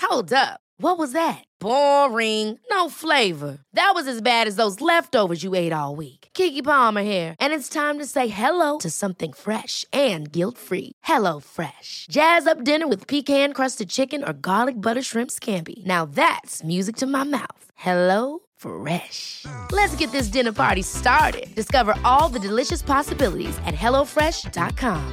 Hold up. What was that? Boring. No flavor. That was as bad as those leftovers you ate all week. Keke Palmer here, and it's time to say hello to something fresh and guilt-free. Hello Fresh. Jazz up dinner with pecan-crusted chicken or garlic butter shrimp scampi. Now that's music to my mouth. Hello Fresh. Let's get this dinner party started. Discover all the delicious possibilities at hellofresh.com.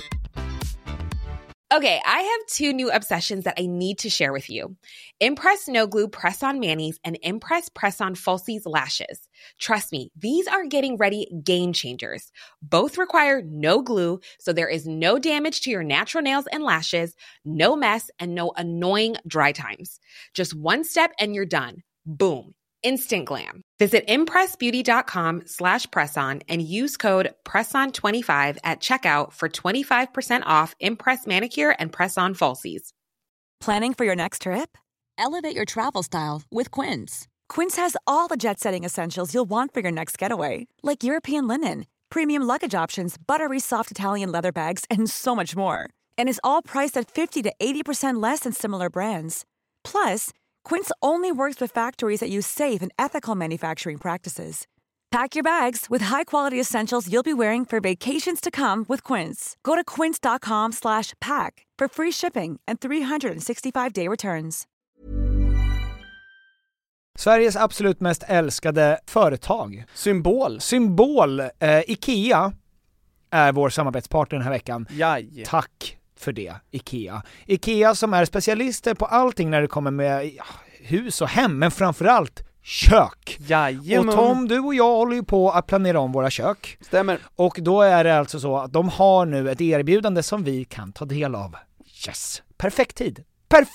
Okay, I have two new obsessions that I need to share with you. Impress No Glue Press-On Manis and Impress Press-On Falsies Lashes. Trust me, these are getting ready game changers. Both require no glue, so there is no damage to your natural nails and lashes, no mess, and no annoying dry times. Just one step and you're done. Boom. Instant glam. Visit impressbeauty.com/presson and use code PRESSON25 at checkout for 25% off Impress Manicure and Press-On Falsies. Planning for your next trip? Elevate your travel style with Quince. Quince has all the jet-setting essentials you'll want for your next getaway, like European linen, premium luggage options, buttery soft Italian leather bags, and so much more. And is all priced at 50 to 80% less than similar brands. Plus, Quince only works with factories that use safe and ethical manufacturing practices. Pack your bags with high-quality essentials you'll be wearing for vacations to come with Quince. Go to quince.com/pack for free shipping and 365-day returns. Sveriges absolut mest älskade företag. Symbol. IKEA är vår samarbetspartner den här veckan. Jaj. Tack för det, IKEA. IKEA som är specialister på allting när det kommer med hus och hem, men framförallt kök. Jajamän. Och Tom, du och jag håller ju på att planera om våra kök. Stämmer. Och då är det alltså så att de har nu ett erbjudande som vi kan ta del av. Yes, perfekt tid.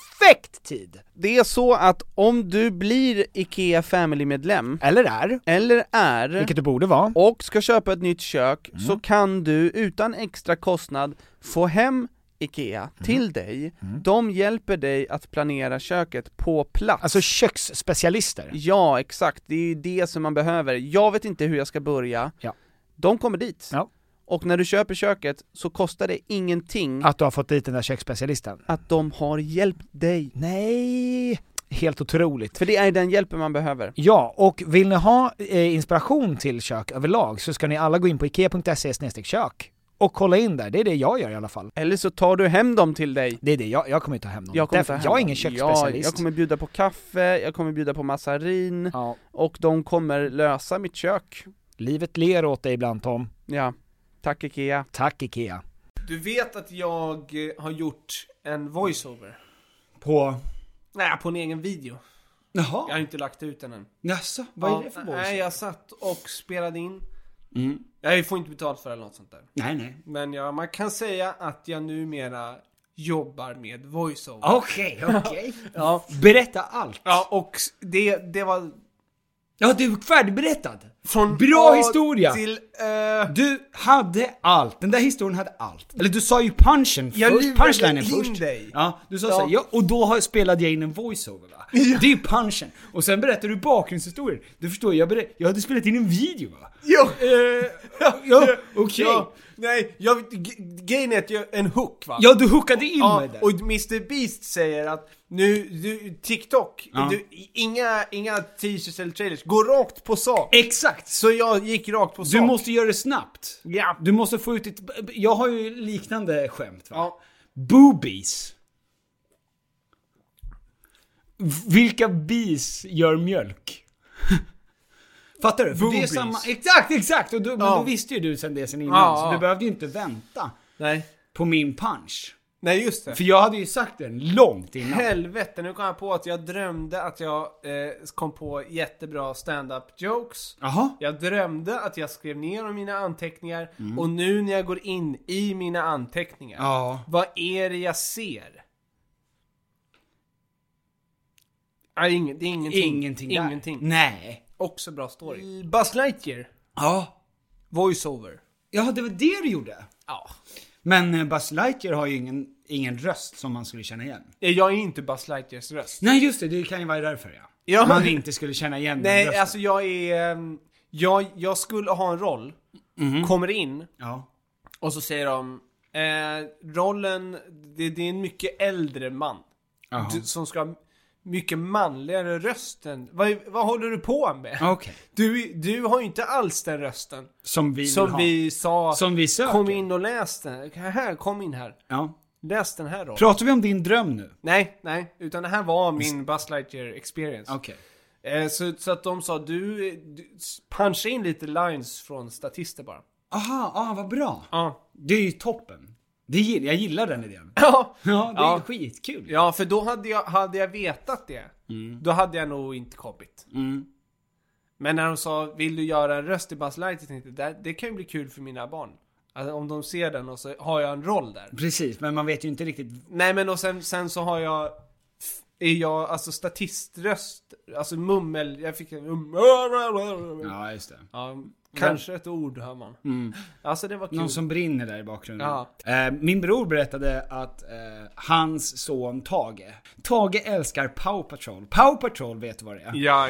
Det är så att om du blir IKEA Family-medlem eller är, vilket du borde vara, och ska köpa ett nytt kök, så kan du utan extra kostnad få hem IKEA till dig. De hjälper dig att planera köket på plats. Alltså köksspecialister. Ja, exakt. Det är ju det som man behöver. Jag vet inte hur jag ska börja. Ja. De kommer dit. Ja. Och när du köper köket så kostar det ingenting att du har fått dit den där köksspecialisten. Att de har hjälpt dig. Nej, helt otroligt. För det är den hjälpen man behöver. Ja, och vill ni ha inspiration till kök överlag så ska ni alla gå in på ikea.se/kök och kolla in där. Det är det jag gör i alla fall. Eller så tar du hem dem till dig. Det är det, jag kommer ta hem dem. Jag är ingen köksspecialist. Jag kommer bjuda på kaffe, jag kommer bjuda på massarin. Ja. Och de kommer lösa mitt kök. Livet ler åt dig ibland, Tom. Ja. Tack IKEA. Tack IKEA. Du vet att jag har gjort en voiceover på en egen video. Jaha. Jag har inte lagt ut den än. Jaså, vad är det för voiceover? Nej, jag satt och spelade in. Mm. Jag får inte betalt för eller något sånt där. Nej. Men man kan säga att jag numera jobbar med voiceover. Okej. Ja. Berätta allt. Ja, och det var... Ja, du är färdigberättad. Från bra historia. Till, Du hade allt. Den där historien hade allt. Eller du sa ju punchlinen först. Dig. Ja, du sa så här, och då spelade jag in en voiceover, va? Ja. Det är ju punchen. Och sen berättar du bakgrundshistorier. Du förstår, jag hade spelat in en video, va? Ja. Okej. Ja. Nej, grejen är att en hook, va? Ja, du hookade in mig där. Och Mr. Beast säger att TikTok, inga teasers eller trailers, gå rakt på sak. Exakt. Så jag gick rakt på sak. Du måste göra det snabbt. Ja. Du måste få ut jag har ju liknande skämt, va? Ja. Boobies. Vilka bis gör mjölk? Fattar du? För det är samma. Exakt. Och men då visste ju du sen innan. Så du behövde ju inte vänta. Nej. På min punch. Nej, just det. För jag hade ju sagt den långt innan. Helvete, nu kom jag på att jag drömde att jag kom på jättebra stand-up jokes. Aha. Jag drömde att jag skrev ner mina anteckningar. Och nu när jag går in i mina anteckningar, vad är det jag ser? Det är ingenting. Ingenting. Nej. Också bra story. Buzz Lightyear. Ja. Voiceover. Ja, det var det du gjorde. Ja. Men Buzz Lightyear har ju ingen röst som man skulle känna igen. Jag är inte Buzz Lightyears röst. Nej, just det kan ju vara därför, ja. Man inte skulle känna igen den rösten. rösten. Alltså jag är... Jag skulle ha en roll. Kommer in. Ja. Och så säger de... rollen... Det är en mycket äldre man. som ska ha mycket manligare rösten. Vad håller du på med? Okay. Du har ju inte alls den rösten som vi sa. Som vi söker. Kom in och läs den. Kom in här. Ja. Läs den här då. Pratar vi om din dröm nu? Nej, utan det här var min Buzz Lightyear experience. Okej. Så att de sa, du puncha in lite lines från statister bara. Aha, vad bra. Ja. Det är ju toppen. Jag gillar den idén. Ja, det är skitkul. Ja, för då hade jag vetat det. Då hade jag nog inte kommit. Men när de sa, vill du göra en röst i Buzz Lightyear, tänkte det kan ju bli kul för mina barn. Alltså, om de ser den och så har jag en roll där. Precis, men man vet ju inte riktigt. Nej, men och sen så har jag alltså statiströst, alltså mummel, jag fick ja, just det. Ja, kanske ett ord hör man. Alltså det var kul. Någon som brinner där i bakgrunden. Ja. Min bror berättade att hans son Tage älskar Paw Patrol. Paw Patrol, vet du vad det är? Ja.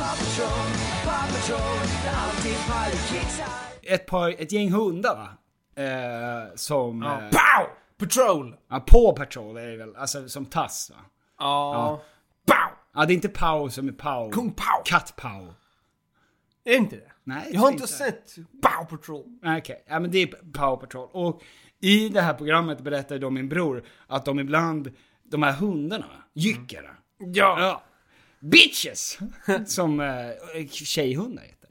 Ett gäng hundar, va? Som Paw Patrol. Ja, Paw Patrol är det väl, alltså som tass, va? Ja. Paw. Ja, det är inte Paw som är Paw. Kung Paw. Katt Paw. Är det inte det? Nej, jag har inte sett Paw Patrol. Okej, ja men det är Paw Patrol. Och i det här programmet berättade de min bror att de ibland, de här hundarna, jyckarna. Ja. Bitches! Som tjejhundar heter.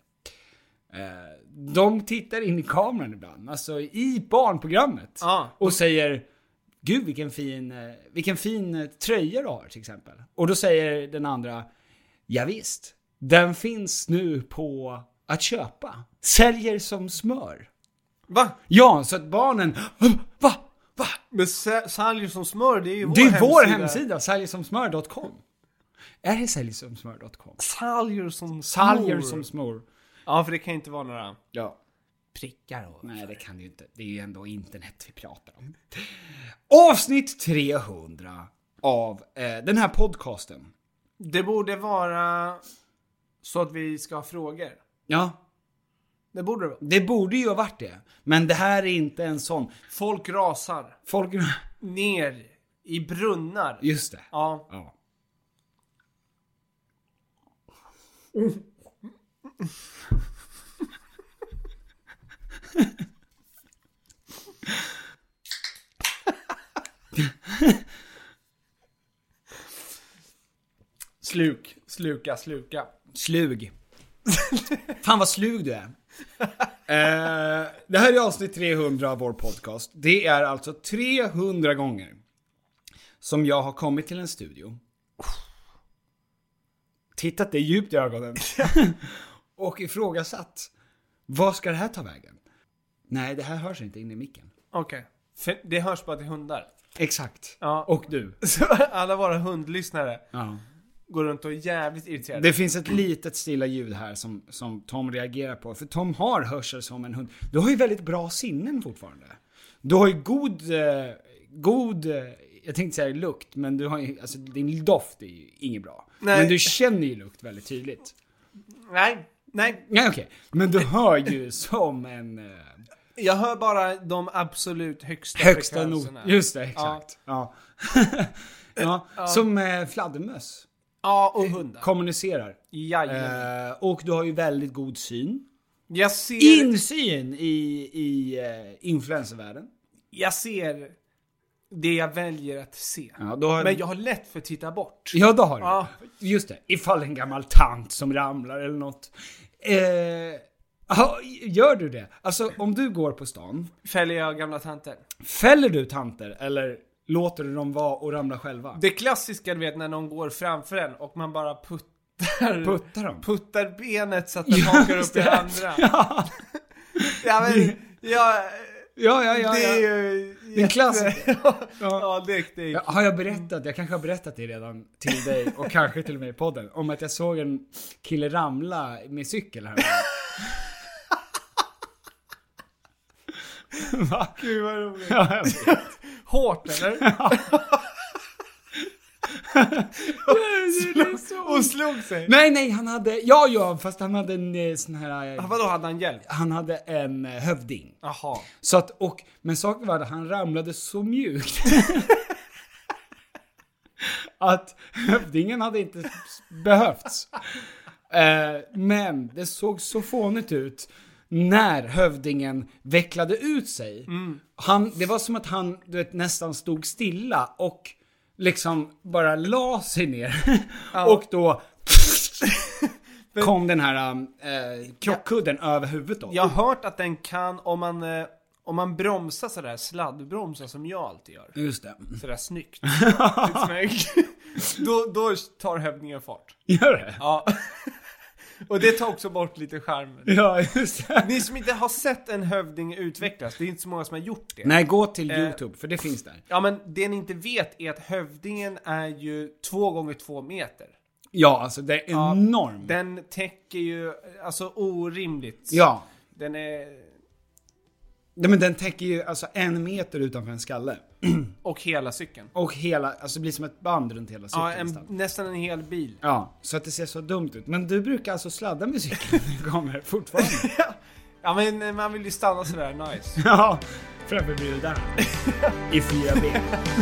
De tittar in i kameran ibland, alltså i barnprogrammet. Och säger, gud vilken fin tröja du har till exempel. Och då säger den andra, ja visst, den finns nu på att köpa. Säljer som smör. Va? Ja, så att barnen, va? Men säljer som smör, det är ju vår hemsida, säljersomsmör.com. Är det säljersomsmör.com? Säljer som smör. Ja, för det kan inte vara några prickar. Nej, det kan det ju inte. Det är ju ändå internet vi pratar om. Avsnitt 300 av den här podcasten. Det borde vara så att vi ska ha frågor. Ja. Det borde det vara. Det borde ju ha varit det. Men det här är inte en sån. Folk rasar. Ner i brunnar. Just det. Ja. Sluka. Slug. Fan vad slug du är. Det här är avsnitt 300 av vår podcast. Det är alltså 300 gånger som jag har kommit till en studio, tittat dig djupt i ögonen och ifrågasatt, vad ska det här ta vägen? Nej, det här hörs inte in i micken. Okej. För det hörs bara till hundar. Exakt. Ja. Och du. Så alla våra hundlyssnare går runt och är jävligt irriterade. Det finns ett litet stilla ljud här som Tom reagerar på. För Tom har hörsel som en hund. Du har ju väldigt bra sinnen fortfarande. Du har ju god jag tänkte säga lukt, men du har ju, alltså din doft är ju inget bra. Nej. Men du känner ju lukt väldigt tydligt. Nej, okej. Men du hör ju som en jag hör bara de absolut högsta frekvenserna. Just det, exakt. Ja. Som fladdermöss. Ja, och hundar. Kommunicerar. Och du har ju väldigt god syn. Jag ser insyn i influencervärlden. Jag ser det jag väljer att se. Men jag har lätt för att titta bort. Ja, då har du. Just det. Ifall en gammal tant som ramlar eller något. Gör du det? Alltså, om du går på stan. Fäller jag gamla tanter? Fäller du tanter? Eller låter du dem vara och ramla själva? Det klassiska, du vet, när någon går framför en och man bara puttar benet så att den hakar upp i andra. Det är ju den klassiska. Det har jag berättat? Jag kanske har berättat det redan till dig och kanske till och med i podden om att jag såg en kille ramla med cykel här. Va? Gud vad roligt. Hårt eller? Och slog sig. Nej, han hade fast han hade en sån här. Vadå, hade han hjälp? Han hade en hövding. Jaha. Så att, men saken var att han ramlade så mjukt att hövdingen hade inte behövts. Men det såg så fånigt ut när hövdingen vecklade ut sig. Det var som att han nästan stod stilla och liksom bara la sig ner. Och då kom den här krockkudden över huvudet då. Jag har hört att den kan, om man bromsar sådär, sladdbromsar som jag alltid gör. Just det. Sådär snyggt. då tar hövdingen fart. Gör det? Ja. Och det tar också bort lite charmen. Ja, just det. Ni som inte har sett en hövding utvecklas, det är inte så många som har gjort det. Nej, gå till YouTube, för det finns där. Ja, men det ni inte vet är att hövdingen är ju 2 gånger 2 meter. Ja, alltså det är enormt. Den täcker ju, alltså orimligt. Ja. Den är... Ja, men den täcker ju alltså 1 meter utanför en skalle. Och hela cykeln. Och hela, alltså det blir som ett band runt hela cykeln. Ja, nästan en hel bil. Ja, så att det ser så dumt ut. Men du brukar alltså sladda med cykeln när du kommer fortfarande. Ja, men man vill ju stanna sådär nice. Ja, framför blir det där. I 4 ben.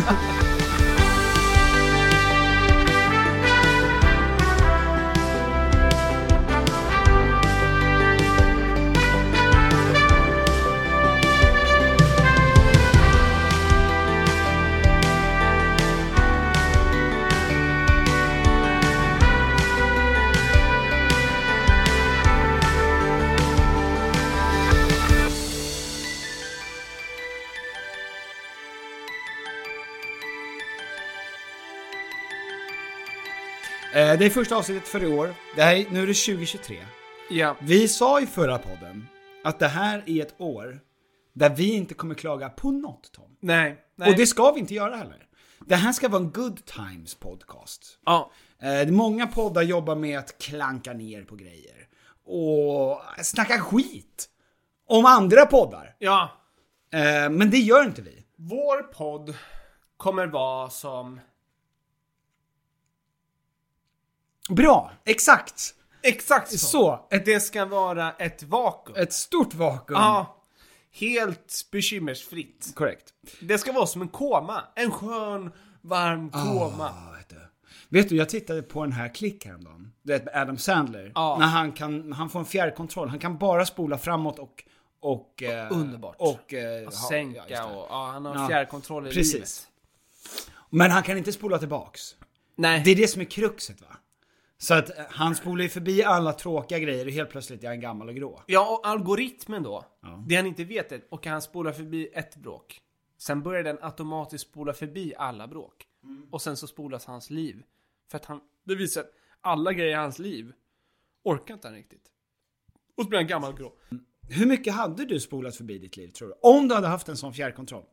Det är första avsnittet för i år. Nu är det 2023. Ja. Vi sa i förra podden att det här är ett år där vi inte kommer klaga på något, Tom. Nej. Och det ska vi inte göra heller. Det här ska vara en good times podcast. Ja. Många poddar jobbar med att klanka ner på grejer. Och snacka skit om andra poddar. Ja. Men det gör inte vi. Vår podd kommer vara som... Bra, exakt. Exakt så. Det ska vara ett vakuum. Ett stort vakuum. Ja. Helt bekymmersfritt. Korrekt. Det ska vara som en koma. En skön, varm koma. Vet du, jag tittade på den här klick häromdagen. Det är Adam Sandler. När han får en fjärrkontroll. Han kan bara spola framåt och underbart. Och sänka och han har fjärrkontroll i precis. livet. Men han kan inte spola tillbaks. Nej. Det är det som är kruxet, va? Så att han spolar ju förbi alla tråkiga grejer och helt plötsligt är han gammal och grå. Ja, och algoritmen då. Det han inte vet är, och han spolar förbi ett bråk. Sen börjar den automatiskt spola förbi alla bråk. Och sen så spolas hans liv. För att det visar att alla grejer i hans liv orkar inte han riktigt. Och så blir han gammal och grå. Hur mycket hade du spolat förbi ditt liv, tror du? Om du hade haft en sån fjärrkontroll?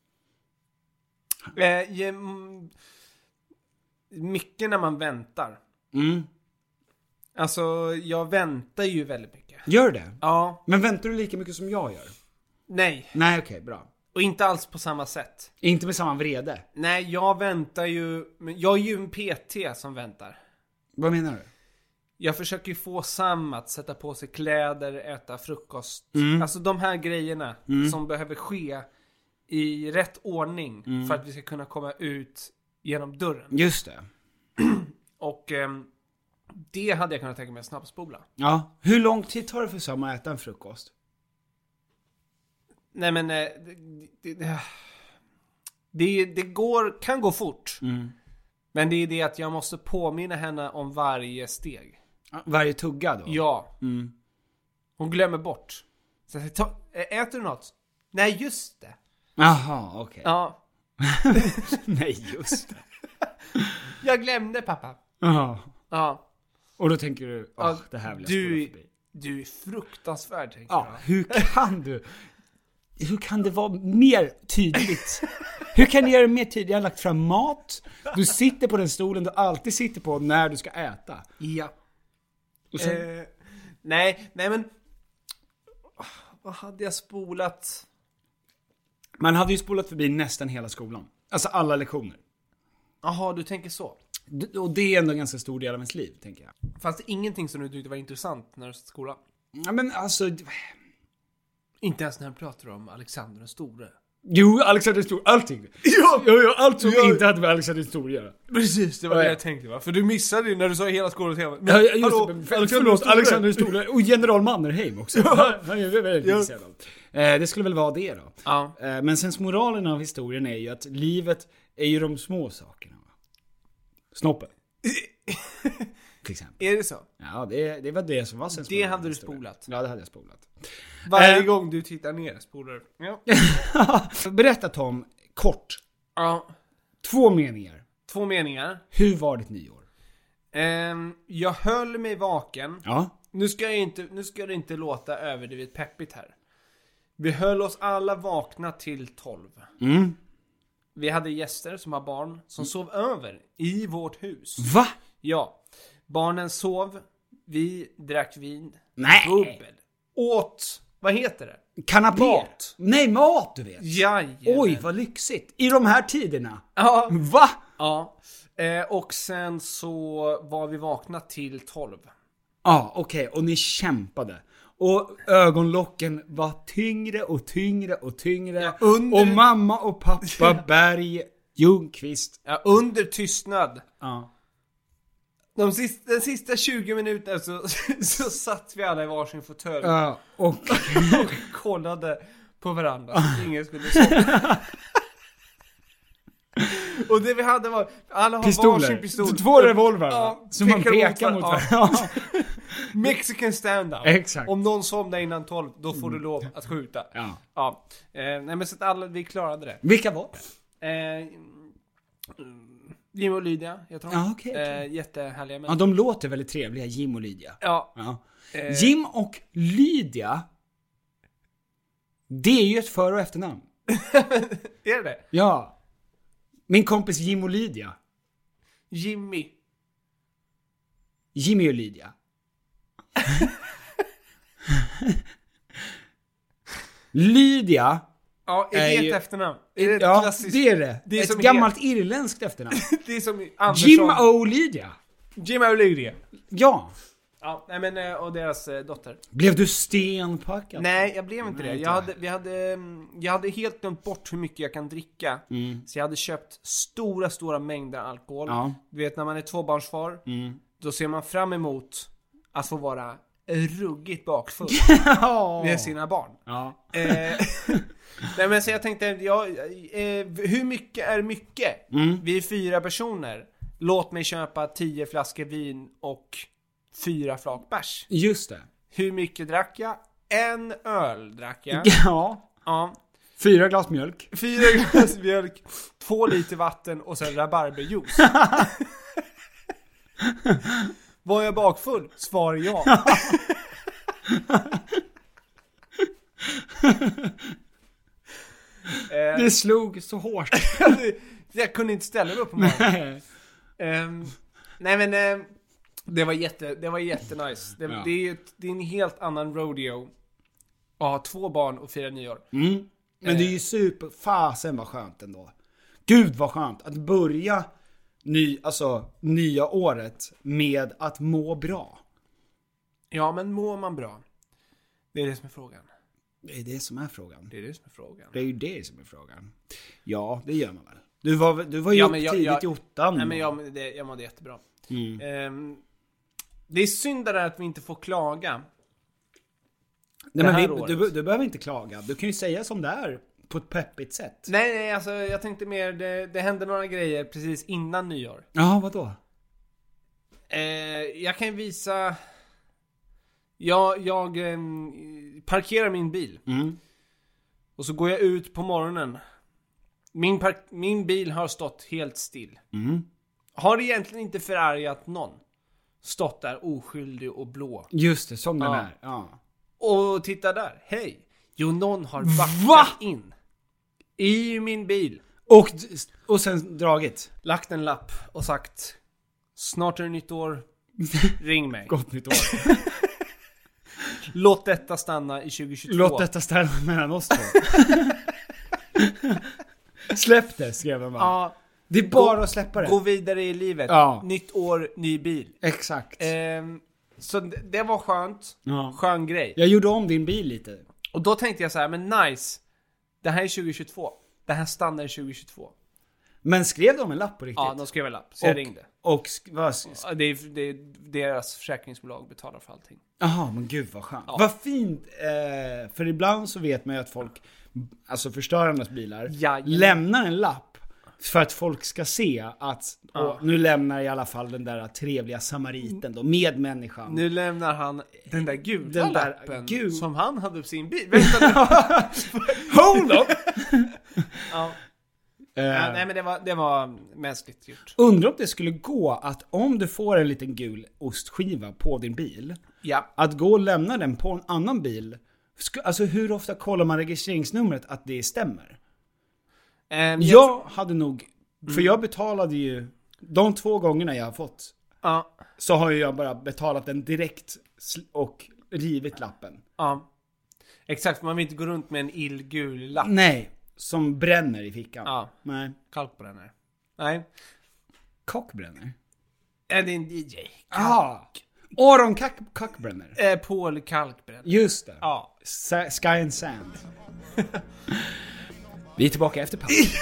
Mycket när man väntar. Alltså, jag väntar ju väldigt mycket. Gör det? Ja. Men väntar du lika mycket som jag gör? Nej. Nej, okej, bra. Och inte alls på samma sätt. Inte med samma vrede? Nej, jag väntar ju... Jag är ju en PT som väntar. Vad menar du? Jag försöker ju få Sam att sätta på sig kläder, äta frukost. Alltså de här grejerna som behöver ske i rätt ordning för att vi ska kunna komma ut genom dörren. Just det. Och det hade jag kunnat tänka mig att snabbspola. Ja. Hur lång tid tar det för Sam att äta en frukost? Nej, men det kan gå fort. Men det är det att jag måste påminna henne om varje steg. Varje tugga då? Ja. Hon glömmer bort. Så äter du något? Nej, just det. Jaha, okej. Ja. Nej, just det. Jag glömde, pappa. Ja. Ja. Och då tänker du, det här vill jag spola förbi. Du är fruktansvärd, tänker jag. Ja, hur kan det vara mer tydligt? Hur kan ni göra det mer tydligt? Jag har lagt fram mat. Du sitter på den stolen du alltid sitter på när du ska äta. Ja. Och sen... nej, men... Vad hade jag spolat? Man hade ju spolat förbi nästan hela skolan. Alltså alla lektioner. Jaha, du tänker så. Och det är ändå en ganska stor del av ens liv, tänker jag. Fanns det ingenting som du tyckte var intressant när du satt i skolan? Ja, men alltså... Inte ens när du pratar om Alexander den store. Jo, Alexander Stor, allting. Ja, allt som inte hade med Alexander Stor att göra. Precis, det var det jag tänkte, va? För du missade ju när du sa hela skådespelaren. Ja, just det. Förlåt, Alexander Stor. Och general Mannerheim också. Han är väldigt intresserad av. Det skulle väl vara det då. Ja. Men sen moralen av historien är ju att livet är ju de små sakerna. Snoppen. Till exempel. Är det så? Ja, det var det som var sen. Det hade du spolat. Ja, det hade jag spolat. Varje gång du tittar ner spolar du. Ja. Berätta Tom, kort. Ja. 2 meningar. 2 meningar. Hur var ditt nyår? Jag höll mig vaken. Ja. Nu ska det inte låta överdrivet peppigt här. Vi höll oss alla vakna till 12. Vi hade gäster som har barn som sov över i vårt hus. Va? Ja. Barnen sov. Vi drack vin. Nej. Bubbel. Åt. Vad heter det? Kanapé. Mat. Nej, mat du vet. Jajamän. Oj, vad lyxigt. I de här tiderna. Ja. Va? Ja. Och sen så var vi vakna till 12. Ja, okej. Och ni kämpade. Och ögonlocken var tyngre och tyngre och tyngre. Ja, Och mamma och pappa Berg Ljungqvist. Ja, under tystnad. Ja. Den sista 20 minuterna så satt vi alla i varsin fåtölj. Ja, och kollade på varandra så ingen skulle sova. Och det vi hade var alla har pistoler. varsin pistol. 2 revolver. Ja, som man pekar pekar mot varandra. ja. Mexican stand-up. Exakt. Om någon somnar innan 12, då får du lov att skjuta. Ja. Nej, men så att alla, vi klarade det. Vilka var det? Jim och Lydia, jag tror. Ja, okej. Jättehärliga människor. Ja, de låter väldigt trevliga, Jim och Lydia. Ja. Jim och Lydia, det är ju ett för- och efternamn. Är det? Ja. Min kompis Jim och Lydia. Jimmy och Lydia. Lydia. Ja, är det ett efternamn? Är det ett ja, klassiskt? det är det. Det är ett som gammalt irländskt efternamn. Det är som Andersson. Jim och Lydia. Jim och Lydia. Ja. Ja, nej men och deras dotter. Blev du stenpackad? Nej, jag blev inte Nej, det. Jag hade helt glömt bort hur mycket jag kan dricka. Så jag hade köpt stora mängder alkohol. Ja. Du vet, när man är tvåbarnsfar, då ser man fram emot att få vara ruggigt bakfull med sina barn. Ja. Nej, men så jag tänkte, hur mycket är mycket? Vi är 4 personer. Låt mig köpa 10 flaskor vin och 4 flak bärs. Just det. Hur mycket drack jag? 1 öl drack jag. Ja. 4 glas mjölk. 4 glas mjölk, 2 liter vatten och sen rabarberjuice. Var jag bakfull? Svar ja. Det slog så hårt. Jag kunde inte ställa mig upp på morgonen. Nej men det var jättenice. Det är en helt annan rodeo att ha 2 barn och 4 nyår. Men det är ju fasen var skönt ändå. Gud vad skönt att börja nya året med att må bra. Ja, men mår man bra? Det är det som är frågan. Det är det som är frågan. Det är det som är frågan. Det är ju det som är frågan. Ja, det gör man väl. Du var ju upp tidigt i 8. Nej, men jag mådde jättebra. Det är synd där att vi inte får klaga. Nej, men du behöver inte klaga. Du kan ju säga som det är på ett peppigt sätt. Nej, alltså jag tänkte mer det hände några grejer precis innan nyår. Ja, vadå? Jag kan visa. Jag parkerar min bil. Och så går jag ut på morgonen. Min bil har stått helt still. Har egentligen inte förargat någon. Stått där oskyldig och blå. Just det, som den är. Ja. Och titta där, hej. Jo, någon har backat in i min bil. Och sen dragit. Lagt en lapp och sagt: snart är det nytt år, ring mig. Gott nytt år. Låt detta stanna i 2022. Låt detta stanna mellan oss två. Släpp det, skrev man. Ja. Det är bara att släppa det. Gå vidare i livet. Ja. Nytt år, ny bil. Exakt. Så det var skönt. Ja. Skön grej. Jag gjorde om din bil lite. Och då tänkte jag så här, men nice. Det här är 2022. Det här stannar 2022. Men skrev de en lapp på riktigt? Ja, de skrev en lapp. Så jag ringde. Det är deras försäkringsbolag betalar för allting. Jaha, men gud vad skönt. Ja. Vad fint. För ibland så vet man ju att folk, alltså förstörarnas bilar, lämnar en lapp för att folk ska se att nu lämnar i alla fall den där trevliga samariten då, med människan. Nu lämnar han den där gula lappen som han hade på sin bil. Vänta nu. Hold up! Ja. Nej, men det var mänskligt gjort. Undrar om det skulle gå att om du får en liten gul ostskiva på din bil, att gå och lämna den på en annan bil. Alltså hur ofta kollar man registreringsnumret att det stämmer? Jag hade nog, för jag betalade ju de 2 gångerna jag har fått, så har jag bara betalat den direkt och rivit lappen. Ja, exakt, man vill inte gå runt med en illgul lapp. Nej, som bränner i fickan. Ja, nej. Kalkbränner. Nej. Kockbränner? Är det en DJ? Aron Kalkbränner. Paul Kalkbränner. Just det. Ja. Sky and Sand. Vi är tillbaka efter paus.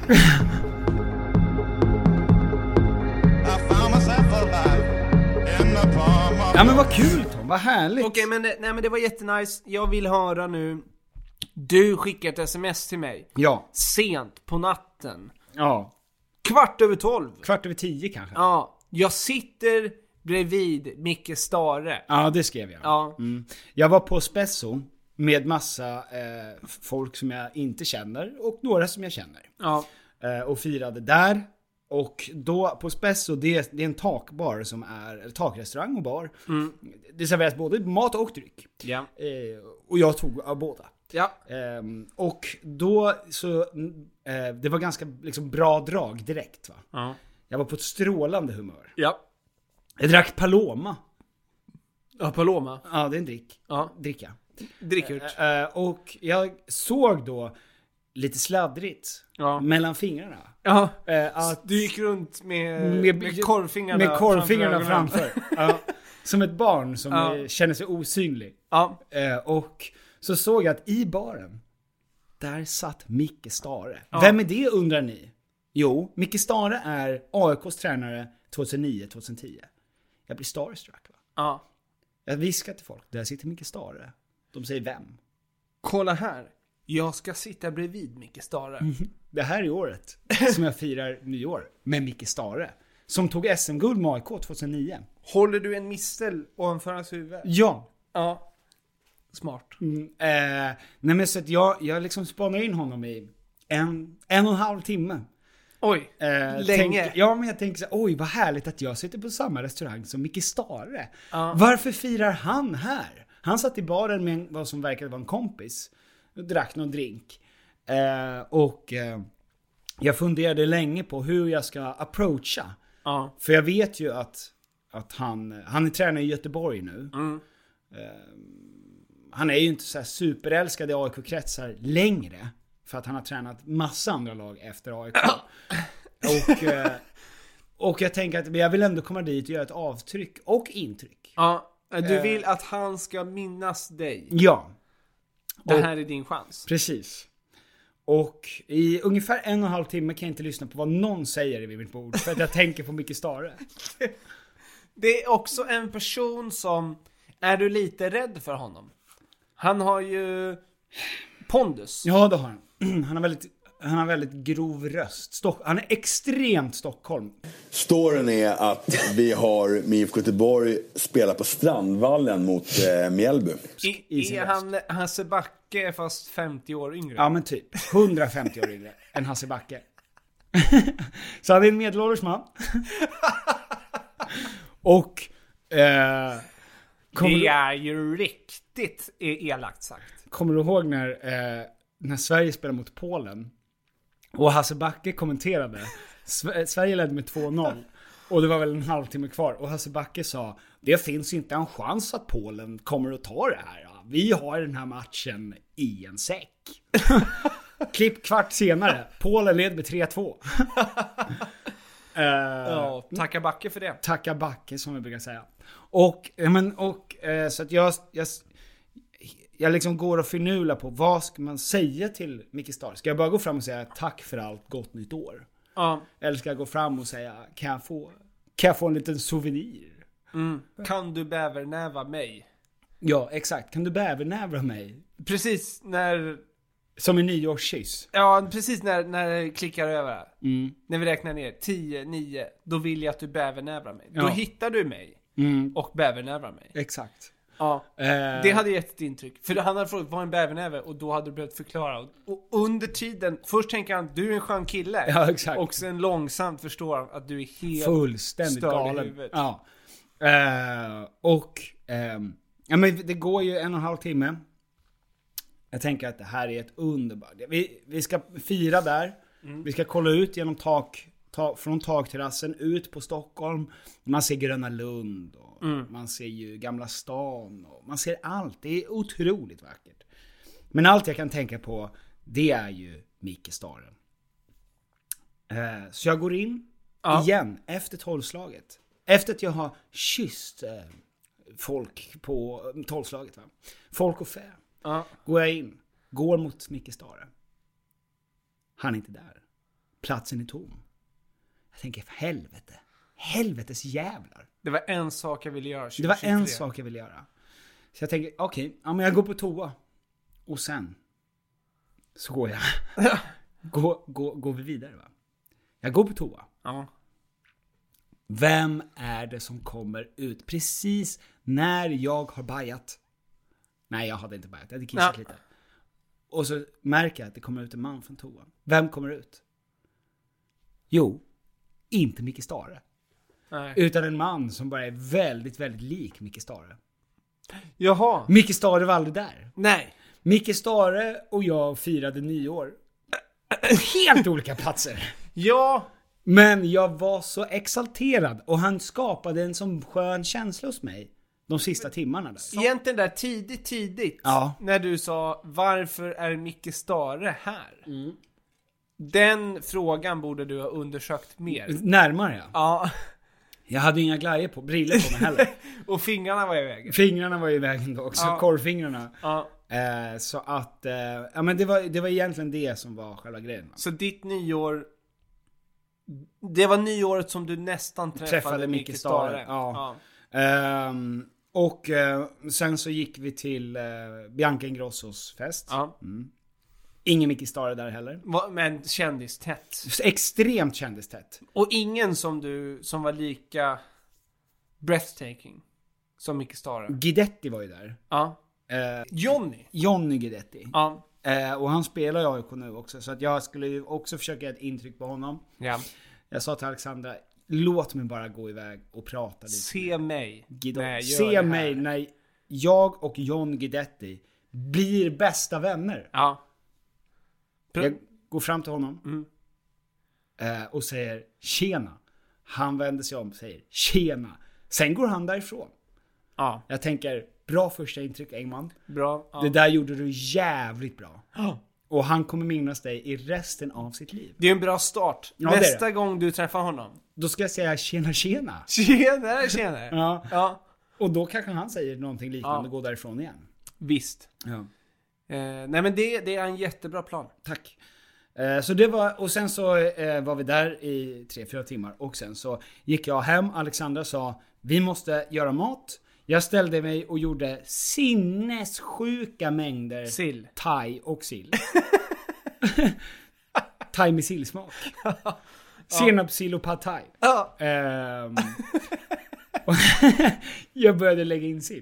Ja men vad kul Tom, vad härligt. Okej, men det var jättenice. Jag vill höra nu. Du skickade ett sms till mig. Ja. Sent på natten. Ja. 11:15. 9:15 kanske. Ja. Jag sitter bredvid Micke Stare. Ja, det skrev jag. Ja. Jag var på Spesso med massa folk som jag inte känner och några som jag känner. Ja. Och firade där. Och då på Spesso, det är en takbar som är takrestaurang och bar. Det serveras både mat och dryck. Ja. Och jag tog av båda. Ja. Och då så det var ganska liksom bra drag direkt va. Ja. Jag var på ett strålande humör. Ja. Jag drack Paloma. Ja, Paloma. Ja, det är en dryck. Ja. Dricka. Drick ut. Och jag såg då lite sladdrigt mellan fingrarna. Ja. Att du gick runt med korvfingrarna. Med korvfingrarna framför. Som ett barn som känner sig osynlig. Ja. Och så såg jag att i baren där satt Micke Stare. Vem är det undrar ni? Jo, Micke Stare är AIKs tränare 2009-2010. Jag blir starstruck va? Ja. Jag viskar till folk, där sitter Micke Stare. De säger vem? Kolla här. Jag ska sitta bredvid Micke Stare. Det här är året som jag firar nyår med Micke Stare. Som tog SM-guld med AIK 2009. Håller du en mistel ovanför hans huvud? Ja. Ja. Smart. Nej men så att jag liksom spanar in honom i en och en halv timme. Oj, länge. Men jag tänker så oj vad härligt att jag sitter på samma restaurang som Micke Stare. Varför firar han här? Han satt i baren med vad som verkade vara en kompis och drack någon drink. Jag funderade länge på hur jag ska approacha. För jag vet ju att han är tränare i Göteborg nu. Han är ju inte så här superälskad i AIK-kretsar längre. För att han har tränat massa andra lag efter AIK. Och jag tänker att jag vill ändå komma dit och göra ett avtryck och intryck. Ja, du vill att han ska minnas dig. Ja. Det här är din chans. Precis. Och i ungefär 1,5 timme kan jag inte lyssna på vad någon säger vid mitt bord. För att jag tänker på Micke Stare. Det är också en person som... Är du lite rädd för honom? Han har ju pondus. Ja, det har han. Han har väldigt grov röst. Han är extremt Stockholm. Storyn är att vi har med IFK Göteborg spelat på Strandvallen mot Mjällby. Är han Hasse Backe fast 50 år yngre? Ja, men typ 150 år yngre än Hasse Backe. Så han är en medelålders man. Och det är ju riktigt elakt sagt. Kommer du ihåg när Sverige spelade mot Polen och Hasse Backe kommenterade Sverige ledde med 2-0 och det var väl en halvtimme kvar och Hasse Backe sa det finns inte en chans att Polen kommer att ta det här. Vi har den här matchen i en säck. Klipp kvart senare. Polen led med 3-2. Tacka Backe för det. Tacka Backe som vi brukar säga. Så att jag liksom går och förnular på vad ska man säga till Micke Stare. Ska jag bara gå fram och säga tack för allt, gott nytt år? Ja. Eller ska jag gå fram och säga kan jag få en liten souvenir? Kan du bävernäva mig? Ja, exakt. Kan du bävernävra mig? Precis när... Som en nyårskyss. Ja, precis när det klickar över. När vi räknar ner 10, 9. Då vill jag att du bävernävrar mig. Ja. Då hittar du mig. Och bävernävrar mig. Exakt. Ja, det hade gett ett intryck. För han hade frågat vad en bävernäve. Och då hade du behövt förklara. Och under tiden, först tänker han du är en skön kille. Ja, exakt. Och sen långsamt förstår han att du är helt fullständigt störd i galen. huvudet. Ja. Ja, men det går ju 1,5 timme. Jag tänker att det här är ett underbart. Vi ska fira där. Vi ska kolla ut genom från takterrassen ut på Stockholm. Man ser Gröna Lund och man ser ju Gamla stan och man ser allt. Det är otroligt vackert. Men allt jag kan tänka på, det är ju Micke Stare. Så jag går in igen efter 12-slaget. Efter att jag har kysst folk på 12-slaget, va? Folk och fä. Går jag in, går mot Micke Stare. Han är inte där. Platsen är tom. Jag tänker, för helvete. Helvetes jävlar. Det var en sak jag ville göra 2023. Det var en sak jag ville göra. Så jag tänker, okej, men jag går på toa. Och sen så går jag. går vi vidare, va? Jag går på toa. Ja. Vem är det som kommer ut precis när jag har bajat? Nej, jag hade inte bajat. Jag hade kissat lite. Och så märker jag att det kommer ut en man från toan. Vem kommer ut? Jo, inte Micke Stare. Nej. Utan en man som bara är väldigt, väldigt lik Micke Stare. Jaha. Micke Stare var aldrig där. Nej. Micke Stare och jag firade nyår. Helt olika platser. Ja. Men jag var så exalterad och han skapade en sån skön känsla hos mig de sista timmarna där. Egentligen där tidigt när du sa varför är Micke Stare här? Den frågan borde du ha undersökt mer. Närmare, ja. Jag hade inga glajjor på, briller på mig heller. Och fingrarna var i vägen. Fingrarna var i vägen då också, korvfingrarna. Så att, ja men det var egentligen det som var själva grejen. Så ditt nyår, det var nyåret som du nästan träffade Micke Stare. Ja. Och sen så gick vi till Bianca Ingrossos fest. Ingen Micke Stare där heller. Men kändistätt. Extremt kändistätt. Och ingen som var lika breathtaking som Micke Stare. Guidetti var ju där. Ja. Johnny Guidetti. Ja. Och han spelar ju AIK nu också. Så att jag skulle ju också försöka göra ett intryck på honom. Ja. Jag sa till Alexandra, låt mig bara gå iväg och prata lite. Se mig. Se mig när jag och John Guidetti blir bästa vänner. Ja. Jag går fram till honom och säger tjena. Han vänder sig om och säger tjena. Sen går han därifrån. Ja. Jag tänker, bra första intryck, Engman. Bra. Ja. Det där gjorde du jävligt bra. Och han kommer minnas dig i resten av sitt liv. Det är en bra start. Ja, nästa gång du träffar honom, då ska jag säga tjena. Tjena. Ja. Och då kanske han säger någonting liknande och går därifrån igen. Visst. Ja. Nej men det är en jättebra plan. Tack. Så det var, och sen så var vi där i 3-4 timmar. Och sen så gick jag hem. Alexandra sa, vi måste göra mat. Jag ställde mig och gjorde sinnessjuka mängder sill. Thai och sill. Thai med sillsmak. Senapssill och pad thai. Jag började lägga in sill.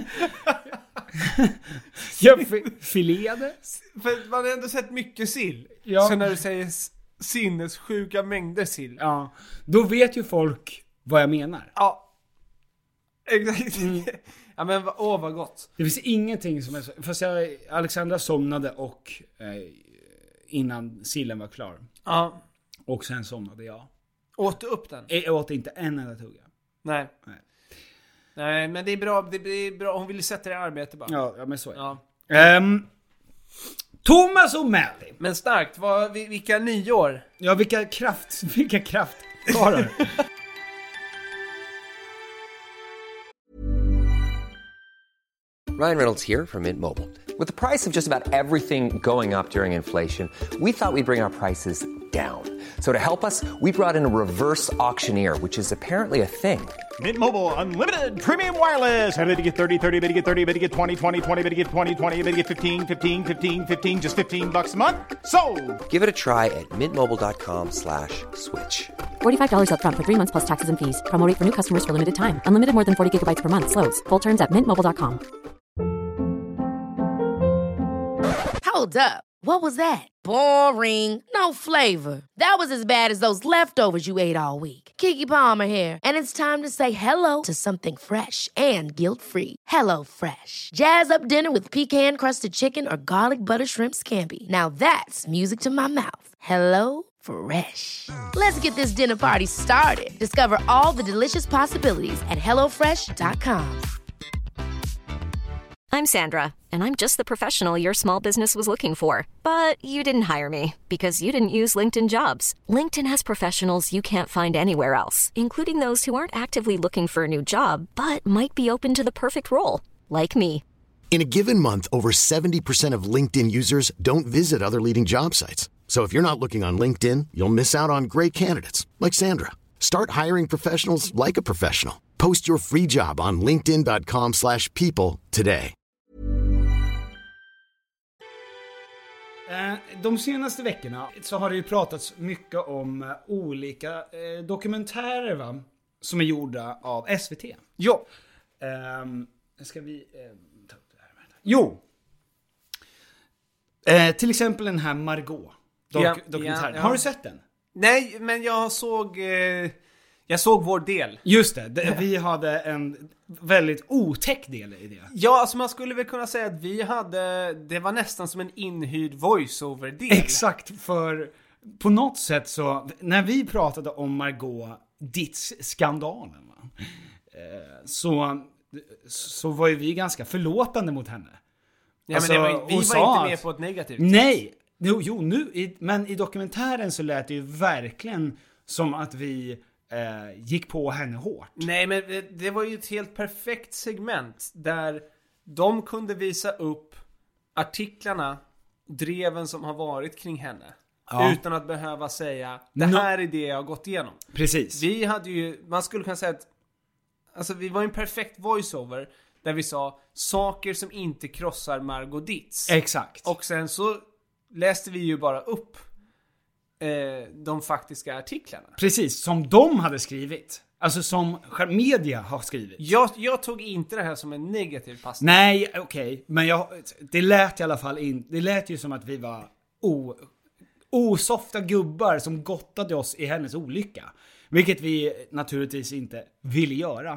Jag filerade. För man har ändå sett mycket sill. Ja. Så när du säger sinnessjuka mängder sill. Ja, då vet ju folk vad jag menar. Ja. Exakt. Ja men vad gott. Det finns ingenting som är så. Fast Alexandra somnade och innan sillen var klar. Ja. Och sen somnade jag. Åt du upp den? Jag åt inte en enda tugga. Nej, men det är bra. Hon ville sätta det i arbete bara. Ja men så är det. Thomas och Melly. Men starkt, vilka nyår? Ja, vilka kraftkarlar. Ryan Reynolds here from Mint Mobile. With the price of just about everything going up during inflation, we thought we'd bring our prices down. So to help us, we brought in a reverse auctioneer, which is apparently a thing. Mint Mobile Unlimited Premium Wireless. How to get 30, 30, bit to get 30, bit to get 20, 20, 20, bit to get 20, 20, bit to get 15, 15, 15, 15, just $15 a month? Sold! Give it a try at mintmobile.com/switch. $45 up front for 3 months plus taxes and fees. Promo rate for new customers for limited time. Unlimited more than 40 gigabytes per month. Slows full terms at mintmobile.com. Hold up. What was that? Boring. No flavor. That was as bad as those leftovers you ate all week. Keke Palmer here, and it's time to say hello to something fresh and guilt-free. Hello Fresh. Jazz up dinner with pecan-crusted chicken or garlic butter shrimp scampi. Now that's music to my mouth. Hello Fresh. Let's get this dinner party started. Discover all the delicious possibilities at hellofresh.com. I'm Sandra, and I'm just the professional your small business was looking for. But you didn't hire me because you didn't use LinkedIn Jobs. LinkedIn has professionals you can't find anywhere else, including those who aren't actively looking for a new job, but might be open to the perfect role, like me. In a given month, over 70% of LinkedIn users don't visit other leading job sites. So if you're not looking on LinkedIn, you'll miss out on great candidates, like Sandra. Start hiring professionals like a professional. Post your free job on linkedin.com/people today. De senaste veckorna så har det ju pratats mycket om olika dokumentärer, va? Som är gjorda av SVT. Jo. Ska vi ta upp det här? Jo. Till exempel den här Margot dokumentären. Ja. Har du sett den? Nej, men jag såg vår del. Just det, vi hade en väldigt otäck del i det. Ja, alltså man skulle väl kunna säga att det var nästan som en inhyrd voiceover-del. Exakt, för på något sätt så, när vi pratade om Margot Dietz-skandalen, så var ju vi ganska förlåtande mot henne. Ja, alltså, men vi var inte med på ett negativt. Nej, men i dokumentären så lät det ju verkligen som att vi gick på henne hårt. Nej, men det var ju ett helt perfekt segment där de kunde visa upp artiklarna, dreven som har varit kring henne. Ja. Utan att behöva säga, det här är det jag har gått igenom. Precis. Vi hade ju, man skulle kunna säga att alltså, vi var en perfekt voiceover där vi sa saker som inte krossar Margot Dietz. Exakt. Och sen så läste vi ju bara upp de faktiska artiklarna. Precis, som de hade skrivit. Alltså som media har skrivit. Jag tog inte det här som en negativ passning. Nej, okej. Men det lät i alla fall det lät ju som att vi var osofta gubbar som gottade oss i hennes olycka. Vilket vi naturligtvis inte ville göra.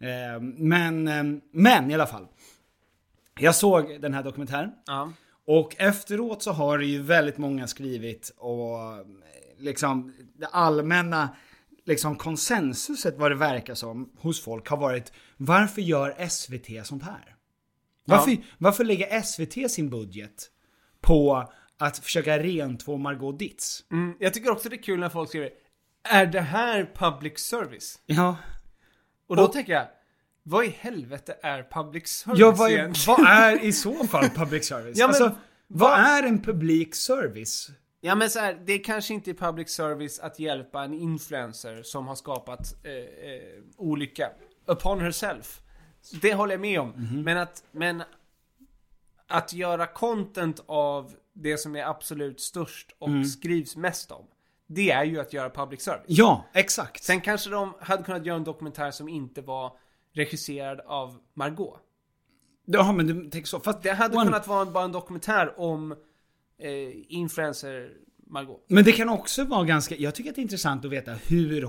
Men i alla fall. Jag såg den här dokumentären. Ja. Och efteråt så har det ju väldigt många skrivit och liksom det allmänna liksom konsensuset vad det verkar som hos folk har varit, varför gör SVT sånt här? Varför lägger SVT sin budget på att försöka rentvå Margot Dietz? Jag tycker också det är kul när folk skriver, är det här public service? Ja. Och då tänker jag, vad i helvete är public service? Ja, vad är i så fall public service? Ja, men, alltså, vad är en public service? Ja, men så här, det är kanske inte public service att hjälpa en influencer som har skapat olycka upon herself. Det håller jag med om. Men att göra content av det som är absolut störst och skrivs mest om, det är ju att göra public service. Ja, exakt. Sen kanske de hade kunnat göra en dokumentär som inte var regisserad av Margot. Ja, men du tänker så. Fast det hade kunnat vara bara en dokumentär om influencer Margot. Men det kan också vara ganska, jag tycker att det är intressant att veta hur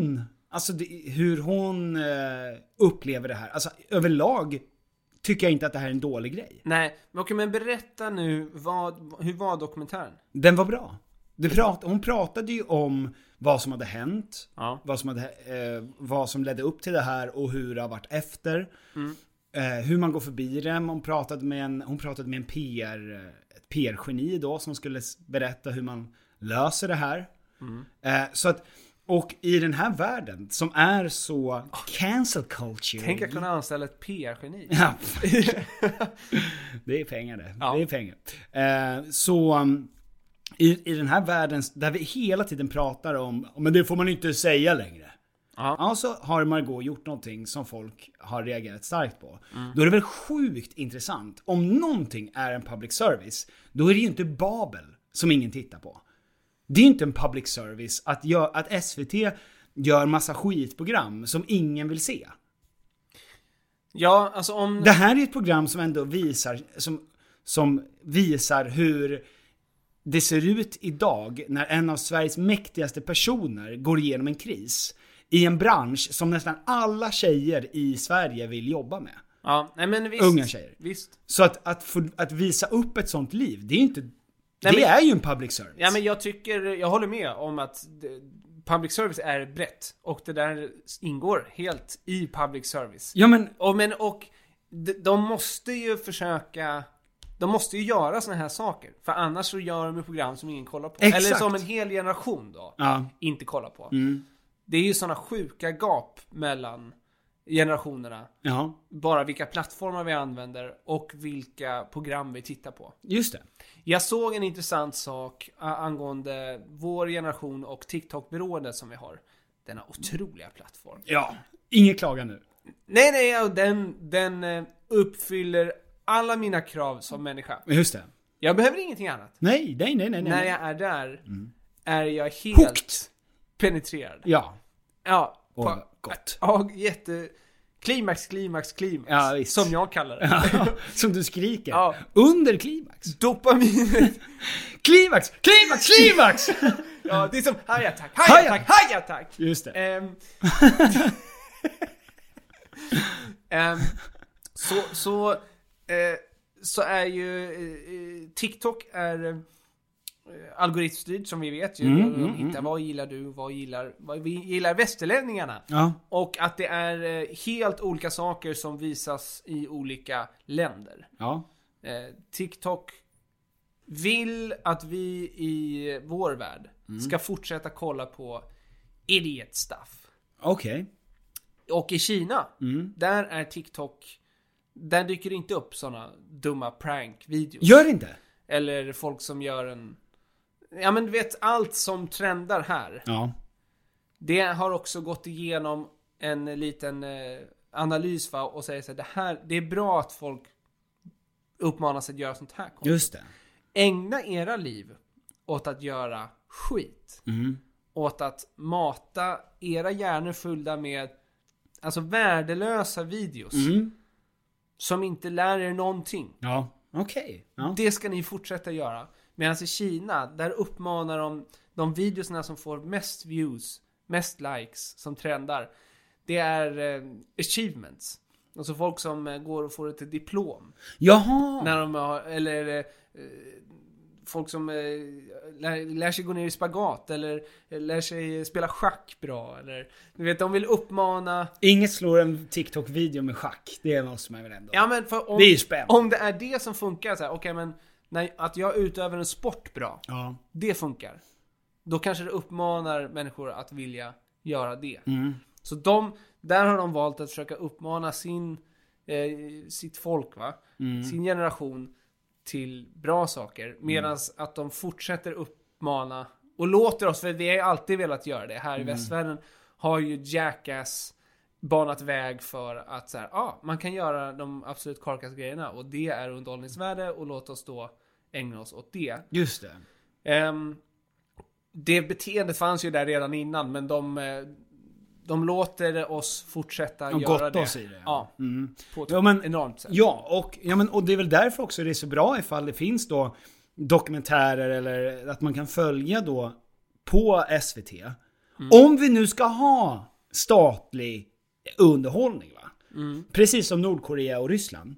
hon upplever det här. Alltså överlag tycker jag inte att det här är en dålig grej. Nej, men berätta nu, hur var dokumentären? Den var bra. Hon pratade ju om vad som hade hänt, vad som ledde upp till det här och hur det har varit efter. Hur man går förbi det. Hon pratade med en PR-geni då som skulle berätta hur man löser det här. Så att Och i den här världen som är så cancel culture. Tänk att kunna anställa ett PR-geni. Ja. Det är pengar det. Ja. Det är pengar. I den här världen där vi hela tiden pratar om, men det får man inte säga längre. Ja, så har Margot gjort någonting som folk har reagerat starkt på. Då är det väl sjukt intressant. Om någonting är en public service, då är det ju inte Babel som ingen tittar på. Det är inte en public service att SVT gör massa skitprogram som ingen vill se. Ja, alltså om... Det här är ett program som ändå visar som visar hur det ser ut idag när en av Sveriges mäktigaste personer går igenom en kris i en bransch som nästan alla tjejer i Sverige vill jobba med. Ja, nej men visst. Unga tjejer. Visst. Så att visa upp ett sånt liv, det är ju inte... Det är ju en public service. Ja, men jag håller med om att public service är brett. Och det där ingår helt i public service. Ja, men... Och de måste ju försöka... De måste ju göra såna här saker. För annars så gör de ju program som ingen kollar på. Exakt. Eller som en hel generation då inte kollar på. Det är ju såna sjuka gap mellan generationerna. Ja. Bara vilka plattformar vi använder och vilka program vi tittar på. Just det. Jag såg en intressant sak angående vår generation och TikTok-beroende som vi har. Denna otroliga plattform. Ja, inget klaga nu. Nej, den uppfyller alla mina krav som människa. Just det. Jag behöver ingenting annat. Nej. När jag är där är jag helt penetrerad. Ja. Ja. Och gott. Ja, klimax. Ja, visst. Som jag kallar det. Ja, som du skriker. Ja. Under klimax. Dopaminet. klimax. Ja, det är som hajattack. Just det. Så är ju TikTok är algoritmstyrd som vi vet ju. Hittar vad gillar du, vad vi gillar västerlänningarna. Ja. Och att det är helt olika saker som visas i olika länder. Ja. TikTok vill att vi i vår värld ska fortsätta kolla på idiot stuff. Okej. Okay. Och i Kina, där är TikTok, där dyker det inte upp såna dumma prank-videos. Gör det inte? Eller folk som gör en... Ja, men du vet, allt som trendar här. Ja. Det har också gått igenom en liten analys och säger så här, det är bra att folk uppmanas att göra sånt här content. Just det. Ägna era liv åt att göra skit. Åt att mata era hjärnor fulla med alltså värdelösa videos. Som inte lär er någonting. Ja, okej. Ja. Det ska ni fortsätta göra. Medan i Kina, där uppmanar de videorna som får mest views, mest likes, som trendar. Det är achievements. Alltså folk som går och får ett diplom. Jaha. När de har, eller folk som lär sig gå ner i spagat eller lär sig spela schack bra, eller du vet, de vill uppmana. Inget slår en TikTok-video med schack. Det måste man väl ändå. Ja, men för det är ju spännande. Om det är det som funkar så här, okej, men att jag utövar en sport bra. Ja. Det funkar. Då kanske det uppmanar människor att vilja göra det. Så där har de valt att försöka uppmana sitt folk, sin generation till bra saker, medan att de fortsätter uppmana och låter oss, för vi har alltid velat göra det här i västvärlden, har ju Jackass banat väg för att så här, man kan göra de absolut korkaste grejerna, och det är underhållningsvärde, och låt oss då ägna oss åt det. Just det. Det beteendet fanns ju där redan innan, men de låter oss fortsätta göra det. Oss i det. Ja. På ett enormt sätt. Ja, och det är väl därför också det är så bra ifall det finns då dokumentärer, eller att man kan följa då på SVT. Om vi nu ska ha statlig underhållning, va? Precis som Nordkorea och Ryssland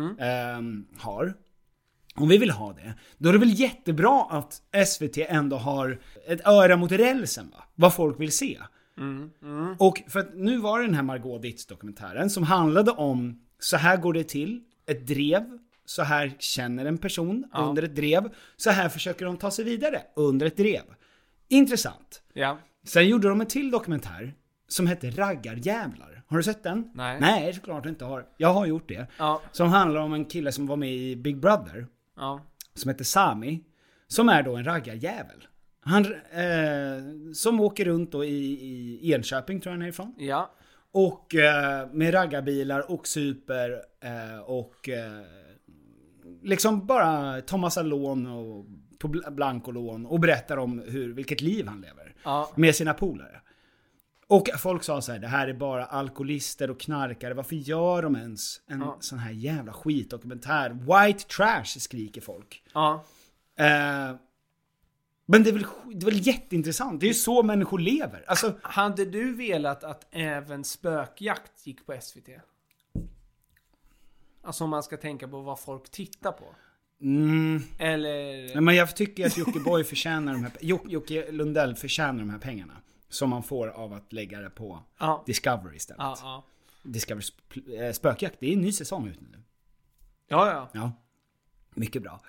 har. Om vi vill ha det, då är det väl jättebra att SVT ändå har ett öra mot rälsen, va? Vad folk vill se. Och för att nu var det den här Margot Dietz-dokumentären som handlade om, så här går det till, ett drev, så här känner en person under ett drev, så här försöker de ta sig vidare under ett drev. Intressant. Ja. Sen gjorde de en till dokumentär som hette Raggarjävlar. Har du sett den? Nej, såklart inte har. Jag har gjort det. Ja. Som handlar om en kille som var med i Big Brother. Ja. Som heter Sami. Som är då en raggarjävel. Han som åker runt då i Enköping, tror jag han är ifrån. Ja. Och med raggarbilar och super och liksom bara tar massa lån och på blankolån och berättar om vilket liv han lever med sina polare. Och folk sa så här: det här är bara alkoholister och knarkare, varför gör de ens en sån här jävla skitdokumentär? White trash, skriker folk. Men det är väl jätteintressant. Det är ju så människor lever. Alltså, hade du velat att även spökjakt gick på SVT? Alltså om man ska tänka på vad folk tittar på. Eller... Nej, men jag tycker att Jockiboi förtjänar de här... Jocke Lundell förtjänar de här pengarna. Som man får av att lägga det på Discovery istället. Discovery spökjakt, det är en ny säsong ute nu. Ja. Mycket bra.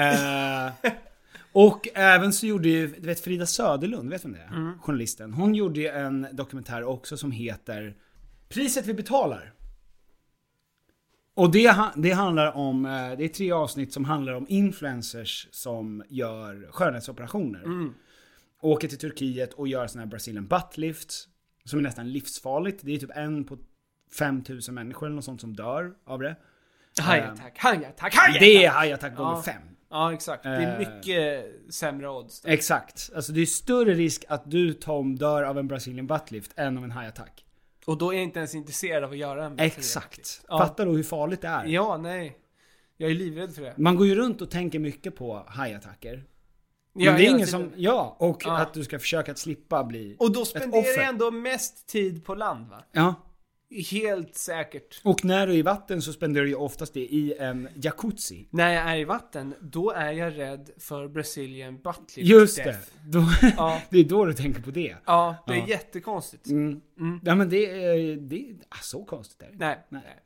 Och även så gjorde ju, du vet, Frida Söderlund, vet du vem det är? Journalisten. Hon gjorde ju en dokumentär också som heter Priset vi betalar. Och det handlar om, det är 3 avsnitt som handlar om influencers som gör skönhetsoperationer. Åker till Turkiet och gör såna här Brazilian butt lifts som är nästan livsfarligt. Det är typ 1 på 5000 människor eller något sånt som dör av det. Hajattack. Det är hajattack gånger 5. Ja, exakt. Det är mycket sämre odds. Exakt. Alltså det är större risk att du, Tom, dör av en Brazilian butt lift än av en hajattack. Och då är jag inte ens intresserad av att göra en Brazilian butt lift. Fattar du hur farligt det är? Ja, nej. Jag är livrädd för det. Man går ju runt och tänker mycket på hajattacker. Men det är ingen som... att du ska försöka att slippa bli. Och då spenderar jag ändå mest tid på land, va? Ja. Helt säkert. Och när du är i vatten så spenderar du ju oftast det i en jacuzzi. När jag är i vatten, då är jag rädd för Brazilian butt lift. Just det. Det är då du tänker på det. Ja, det är jättekonstigt. Ja, men det är så konstigt är det. Nej.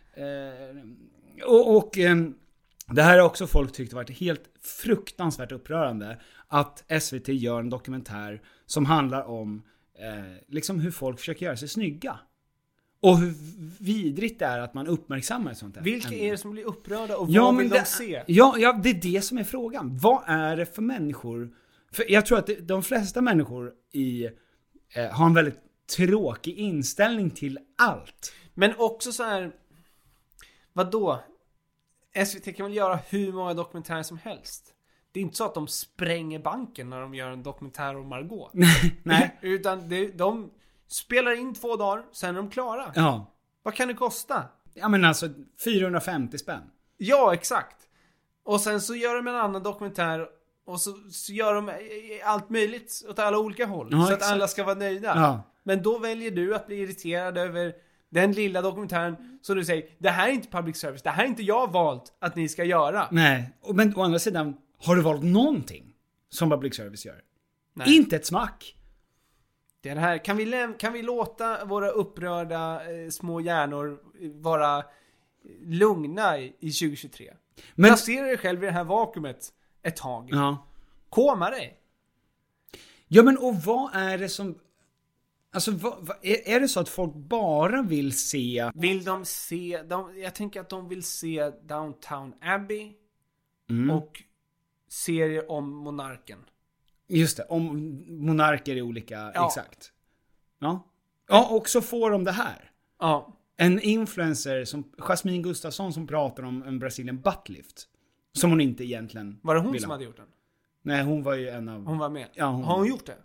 Och det här har också folk tyckt varit helt fruktansvärt upprörande, att SVT gör en dokumentär som handlar om liksom hur folk försöker göra sig snygga. Och hur vidrigt det är att man uppmärksammar ett sånt här. Vilka är det som blir upprörda och vad vill de se? Ja, det är det som är frågan. Vad är det för människor? För jag tror att de flesta människor har en väldigt tråkig inställning till allt. Men också så här, vadå? SVT kan väl göra hur många dokumentärer som helst. Det är inte så att de spränger banken när de gör en dokumentär om Margot. Nej. Utan de spelar in 2 dagar, sen är de klara. Ja. Vad kan det kosta? Ja, men alltså 450 spänn. Ja, exakt. Och sen så gör de en annan dokumentär och så gör de allt möjligt åt alla olika håll. Ja, så exakt. att alla ska vara nöjda. Ja. Men då väljer du att bli irriterad över den lilla dokumentären. Så du säger, det här är inte public service. Det här är inte jag valt att ni ska göra. Nej, men å andra sidan, har du valt någonting som public service gör? Nej. Inte ett smack. Det här, kan vi låta våra upprörda små hjärnor vara lugna i 2023? Men jag ser dig själv i det här vakuumet ett tag. Ja. Koma dig. Ja, men och vad är det som... Alltså, är det så att folk bara vill se... Vill de se... jag tänker att de vill se Downton Abbey och serier om monarken. Just det, om monarker är olika, exakt. Ja, och så får de det här. Ja. En influencer som Jasmine Gustafsson som pratar om en Brazilian butt lift. Som hon inte egentligen... Var det hon som hade gjort den? Nej, hon var ju en av... Hon var med? Ja, har hon gjort det?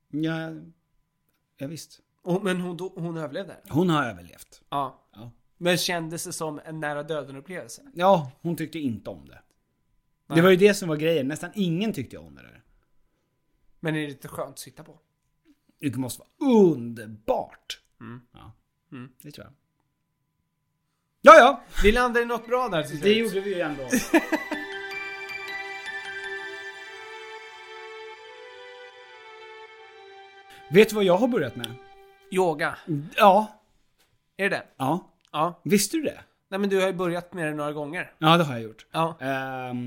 Ja, visst. Men hon överlevde? Hon har överlevt. Ja. Men kändes det som en nära döden upplevelse? Ja, hon tyckte inte om det. Nej. Det var ju det som var grejen. Nästan ingen tyckte om det där. Men är det lite skönt att sitta på? Det måste vara underbart. Ja. Det tror jag. Ja. Vi landade i något bra där. Det gjorde vi ju ändå. Vet du vad jag har börjat med? Yoga. Ja. Är det? Ja. Visste du det? Nej, men du har ju börjat med det några gånger. Ja, det har jag gjort. Ja.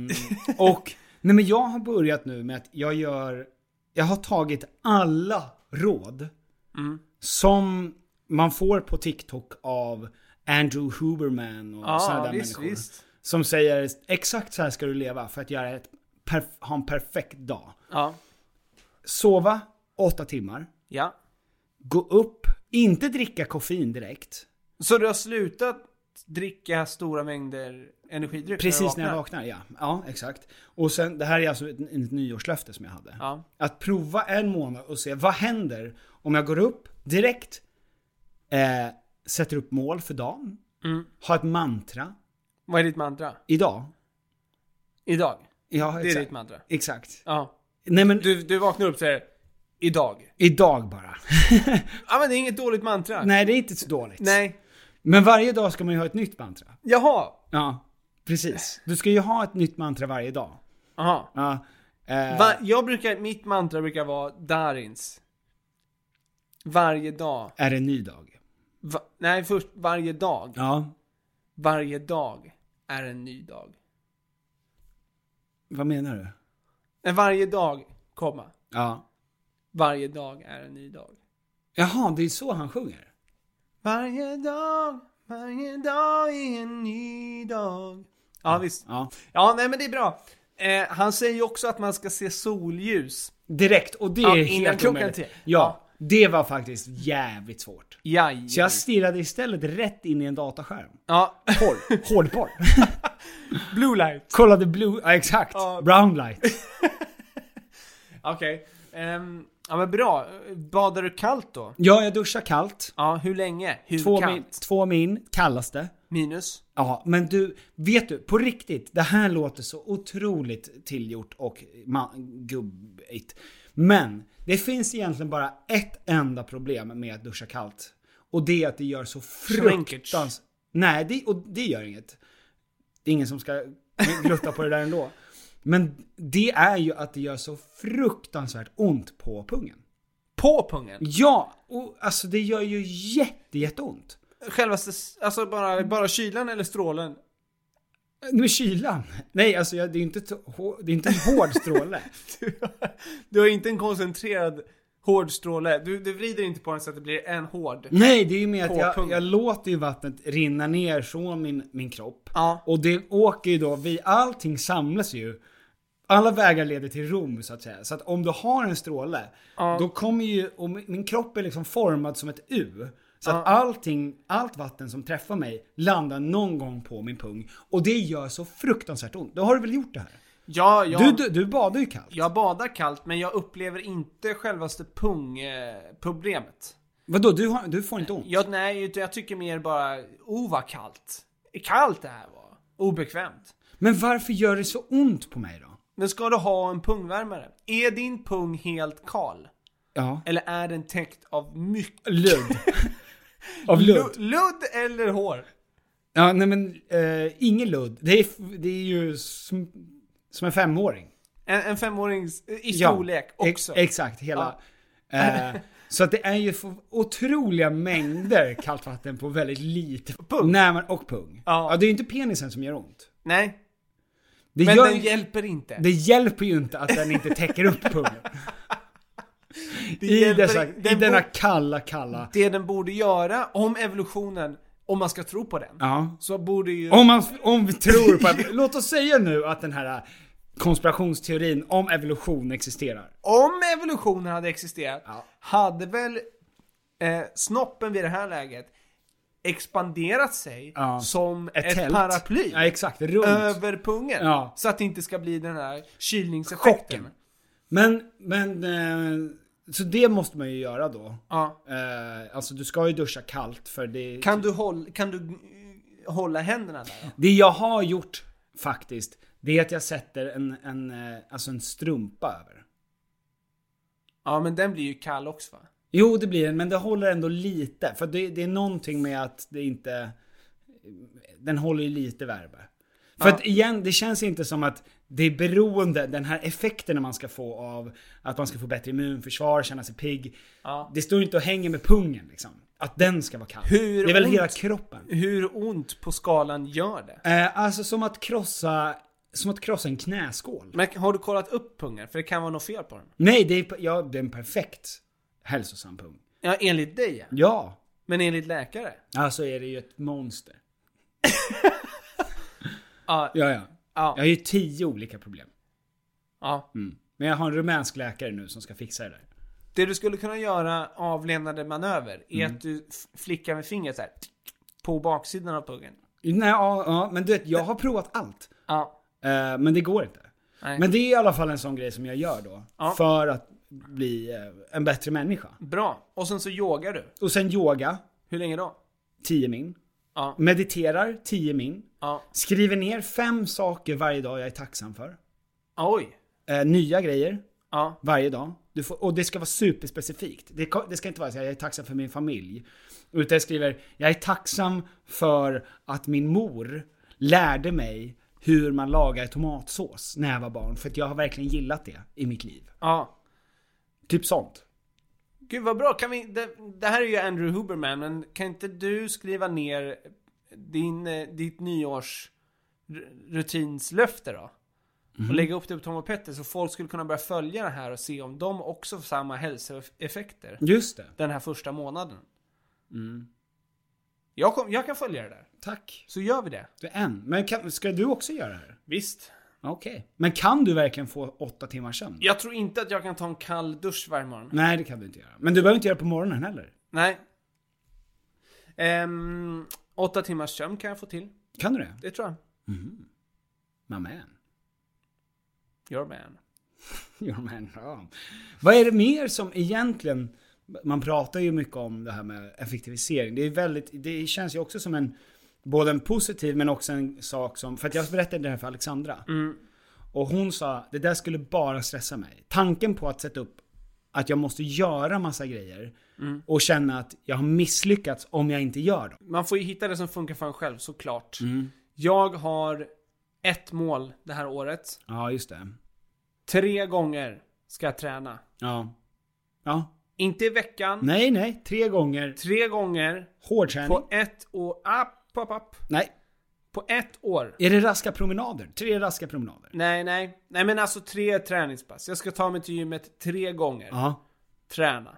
Och nej, men jag har börjat nu med att jag har tagit alla råd som man får på TikTok av Andrew Huberman och sådana där människor. Visst. Som säger exakt så här ska du leva för att göra ha en perfekt dag. Ja. Sova 8 timmar. Ja. Gå upp, inte dricka koffein direkt. Så du har slutat dricka stora mängder energidryck? Precis när jag vaknar, ja. Ja, exakt. Och sen, det här är alltså ett nyårslöfte som jag hade. Ja. Att prova en månad och se vad händer om jag går upp direkt, sätter upp mål för dagen, har ett mantra. Vad är ditt mantra? Idag. Ja, exakt. Det är ditt mantra. Exakt. Ja. Nej, men du vaknar upp och säger idag. Idag bara. Ja, men det är inget dåligt mantra. Nej, det är inte så dåligt. Nej. Men varje dag ska man ju ha ett nytt mantra. Jaha. Ja, precis. Du ska ju ha ett nytt mantra varje dag. Aha. Ja. Mitt mantra brukar vara Darins. Varje dag. Är det en ny dag? Nej, först varje dag. Ja. Varje dag är en ny dag. Vad menar du? Nej, varje dag, komma. Ja. Varje dag är en ny dag. Jaha, det är så han sjunger. Varje dag är en ny dag. Ja, visst. Ja, nej men det är bra. Han säger ju också att man ska se solljus. Direkt, och det är helt klockan omöjligt. Ja, det var faktiskt jävligt svårt. Jaj. Så jag stirrade istället rätt in i en dataskärm. Ja. Hårdporr. Blue light. Kollade ja, exakt. Brown light. Okej. Ja, men bra. Badar du kallt då? Ja, jag duschar kallt. Ja, hur länge? Hur kallt? 2 min, kallaste. Minus? Ja, men vet du, på riktigt, det här låter så otroligt tillgjort och gubbigt. Men det finns egentligen bara ett enda problem med att duscha kallt. Och det är att det gör så fruktansvärt... Nej, det gör inget. Det är ingen som ska glutta på det där ändå. Men det är ju att det gör så fruktansvärt ont på pungen. På pungen? Ja, och alltså det gör ju jätteont. Självaste, alltså bara kylan eller strålen? Nu kylan. Nej, alltså det är inte en hård stråle. Du har inte en koncentrerad hård stråle. Du vrider inte på den så att det blir en hård. Nej, det är ju med att jag låter ju vattnet rinna ner från min kropp. Ja. Och det åker ju då, allting samlas ju. Alla vägar leder till Rom så att säga. Så att om du har en stråle, då kommer ju, och min kropp är liksom formad som ett U. Så att allt vatten som träffar mig landar någon gång på min pung. Och det gör så fruktansvärt ont. Då har du väl gjort det här? Ja. Du badar ju kallt. Jag badar kallt, men jag upplever inte självaste pungproblemet. Vadå? Du får inte ont? Nej, utan jag tycker mer bara, vad kallt. Kallt det här var. Obekvämt. Men varför gör det så ont på mig då? Men ska du ha en pungvärmare? Är din pung helt kal? Ja. Eller är den täckt av mycket... Ludd. Av ludd. Ludd eller hår? Ja, nej men ingen ludd. Det är ju som en 5-åring. En 5-åring i storlek också. Exakt, hela. Så att det är ju otroliga mängder kallt vatten på väldigt lite pung. Och pung. Ja, det är ju inte penisen som gör ont. Nej. Men den hjälper inte. Det hjälper ju inte att den inte täcker upp pungen. I denna kalla. Det den borde göra om evolutionen, om man ska tro på den. Ja. Så borde ju... Om vi tror på låt oss säga nu att den här konspirationsteorin om evolution existerar. Om evolutionen hade existerat, hade väl snoppen vid det här läget expanderat sig som ett paraply. Ja, exakt, runt över pungen. Ja. Så att det inte ska bli den här kylningseffekten. Men så det måste man ju göra då. Ja. Alltså du ska ju duscha kallt för det. Kan du hålla händerna där då? Det jag har gjort faktiskt, det är att jag sätter en strumpa över. Ja, men den blir ju kall också, va? Jo, det blir den, men det håller ändå lite. För det är någonting med att det inte... Den håller ju lite värme. För att igen, det känns inte som att det är beroende, den här effekten man ska få av att man ska få bättre immunförsvar, känna sig pigg. Det står inte och hänger med pungen liksom. Att den ska vara kall. Det är väl hela kroppen. Hur ont på skalan gör det? Alltså som att krossa en knäskål. Men har du kollat upp pungen? För det kan vara något fel på den. Nej, det är en perfekt hälsosam pung. Ja, enligt dig. Ja. Men enligt läkare? Alltså är det ju ett monster. Ja. Jag har ju 10 olika problem. Ja. Men jag har en rumänsk läkare nu som ska fixa det där. Det du skulle kunna göra avlämnande manöver är att du flickar med fingret så här på baksidan av pungen. Nej, ja, men du vet, jag har provat allt. Ja. Men det går inte. Nej. Men det är i alla fall en sån grej som jag gör då. Ja. För att bli en bättre människa. Bra. Och sen så yogar du. Och sen yoga. Hur länge då? 10 min. Ja. Mediterar 10 min. Ja. Skriver ner 5 saker varje dag jag är tacksam för. Oj. Nya grejer. Ja. Varje dag. Och det ska vara superspecifikt. Det ska inte vara så att jag är tacksam för min familj. Utan jag skriver, jag är tacksam för att min mor lärde mig hur man lagar tomatsås när jag var barn. För att jag har verkligen gillat det i mitt liv. Ja. Typ sånt. Gud vad bra. Kan vi, det här är ju Andrew Huberman, men kan inte du skriva ner ditt nyårsrutinslöfte då? Och lägga upp det på Tom och Petter så folk skulle kunna börja följa det här och se om de också får samma hälsoeffekter. Just det. Den här första månaden. Jag kan följa det där. Tack. Så gör vi det. Men ska du också göra det här? Visst. Okej. Men kan du verkligen få 8 timmars sömn? Jag tror inte att jag kan ta en kall dusch varje morgon. Nej, det kan du inte göra. Men du behöver inte göra det på morgonen heller. Nej. 8 timmars sömn kan jag få till. Kan du det? Det tror jag. My man. Your man. Your man, ja. Vad är det mer som egentligen... Man pratar ju mycket om det här med effektivisering. Det känns ju också som både en positiv men också en sak som... För att jag berättade det här för Alexandra. Och hon sa, det där skulle bara stressa mig. Tanken på att sätta upp att jag måste göra massa grejer och känna att jag har misslyckats om jag inte gör dem. Man får ju hitta det som funkar för en själv, såklart. Jag har ett mål det här året. Ja, just det. 3 gånger ska jag träna. Ja. Inte i veckan. Nej, 3 gånger. 3 gånger. Hårdträning. På 1 år. Nej. På 1 år. Är det raska promenader? 3 raska promenader? Nej, men alltså 3 träningspass. Jag ska ta mig till gymmet 3 gånger. Ja. Träna.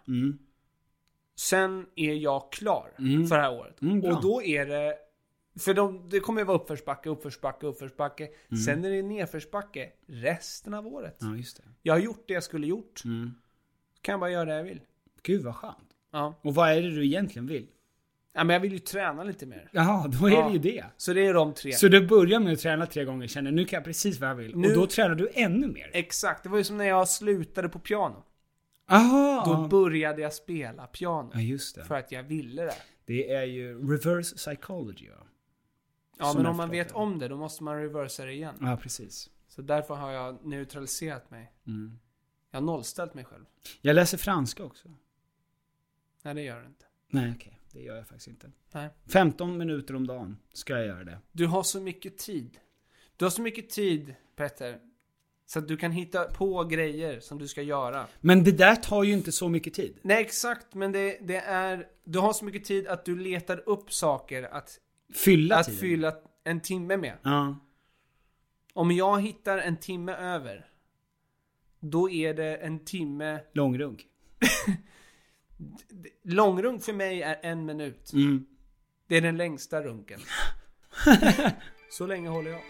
Sen är jag klar för det här året. Och då är det... För det kommer att vara uppförsbacke. Sen är det nedförsbacke resten av året. Ja, just det. Jag har gjort det jag skulle gjort. Kan jag bara göra det jag vill. Gud vad skönt. Ja. Och vad är det du egentligen vill? Ja, men jag vill ju träna lite mer. Jaha, då är det ju det. Så det är de 3. Så du börjar med att träna 3 gånger, känner nu kan jag precis vad jag vill. Och då tränar du ännu mer. Exakt, det var ju som när jag slutade på piano. Aha. Då började jag spela piano. Ja, just det. För att jag ville det. Det är ju reverse psychology. Ja, men om man vet om det, då måste man reversa det igen. Ja, precis. Så därför har jag neutraliserat mig. Jag har nollställt mig själv. Jag läser franska också. Nej, det gör det inte. Nej, okej. Det gör jag faktiskt inte. Nej. 15 minuter om dagen ska jag göra det. Du har så mycket tid. Du har så mycket tid, Petter. Så att du kan hitta på grejer som du ska göra. Men det där tar ju inte så mycket tid. Nej, exakt. Men det är... Du har så mycket tid att du letar upp saker att fylla en timme med. Ja. Om jag hittar en timme över, då är det en timme... Långrunk. Långrunk för mig är 1 minut. Det är den längsta runken. Så länge håller jag.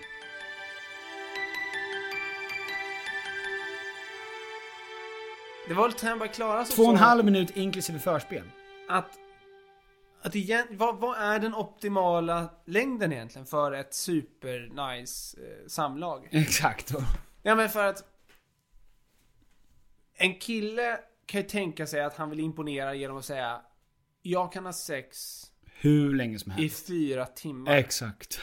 Det var lite här bara klara som 2,5 minut inklusive förspel. Att igen, vad är den optimala längden egentligen för ett super nice samlag? Exakt. Ja, men för att en kille kan ju tänka sig att han vill imponera genom att säga jag kan ha sex hur länge som helst i 4 timmar. Exakt.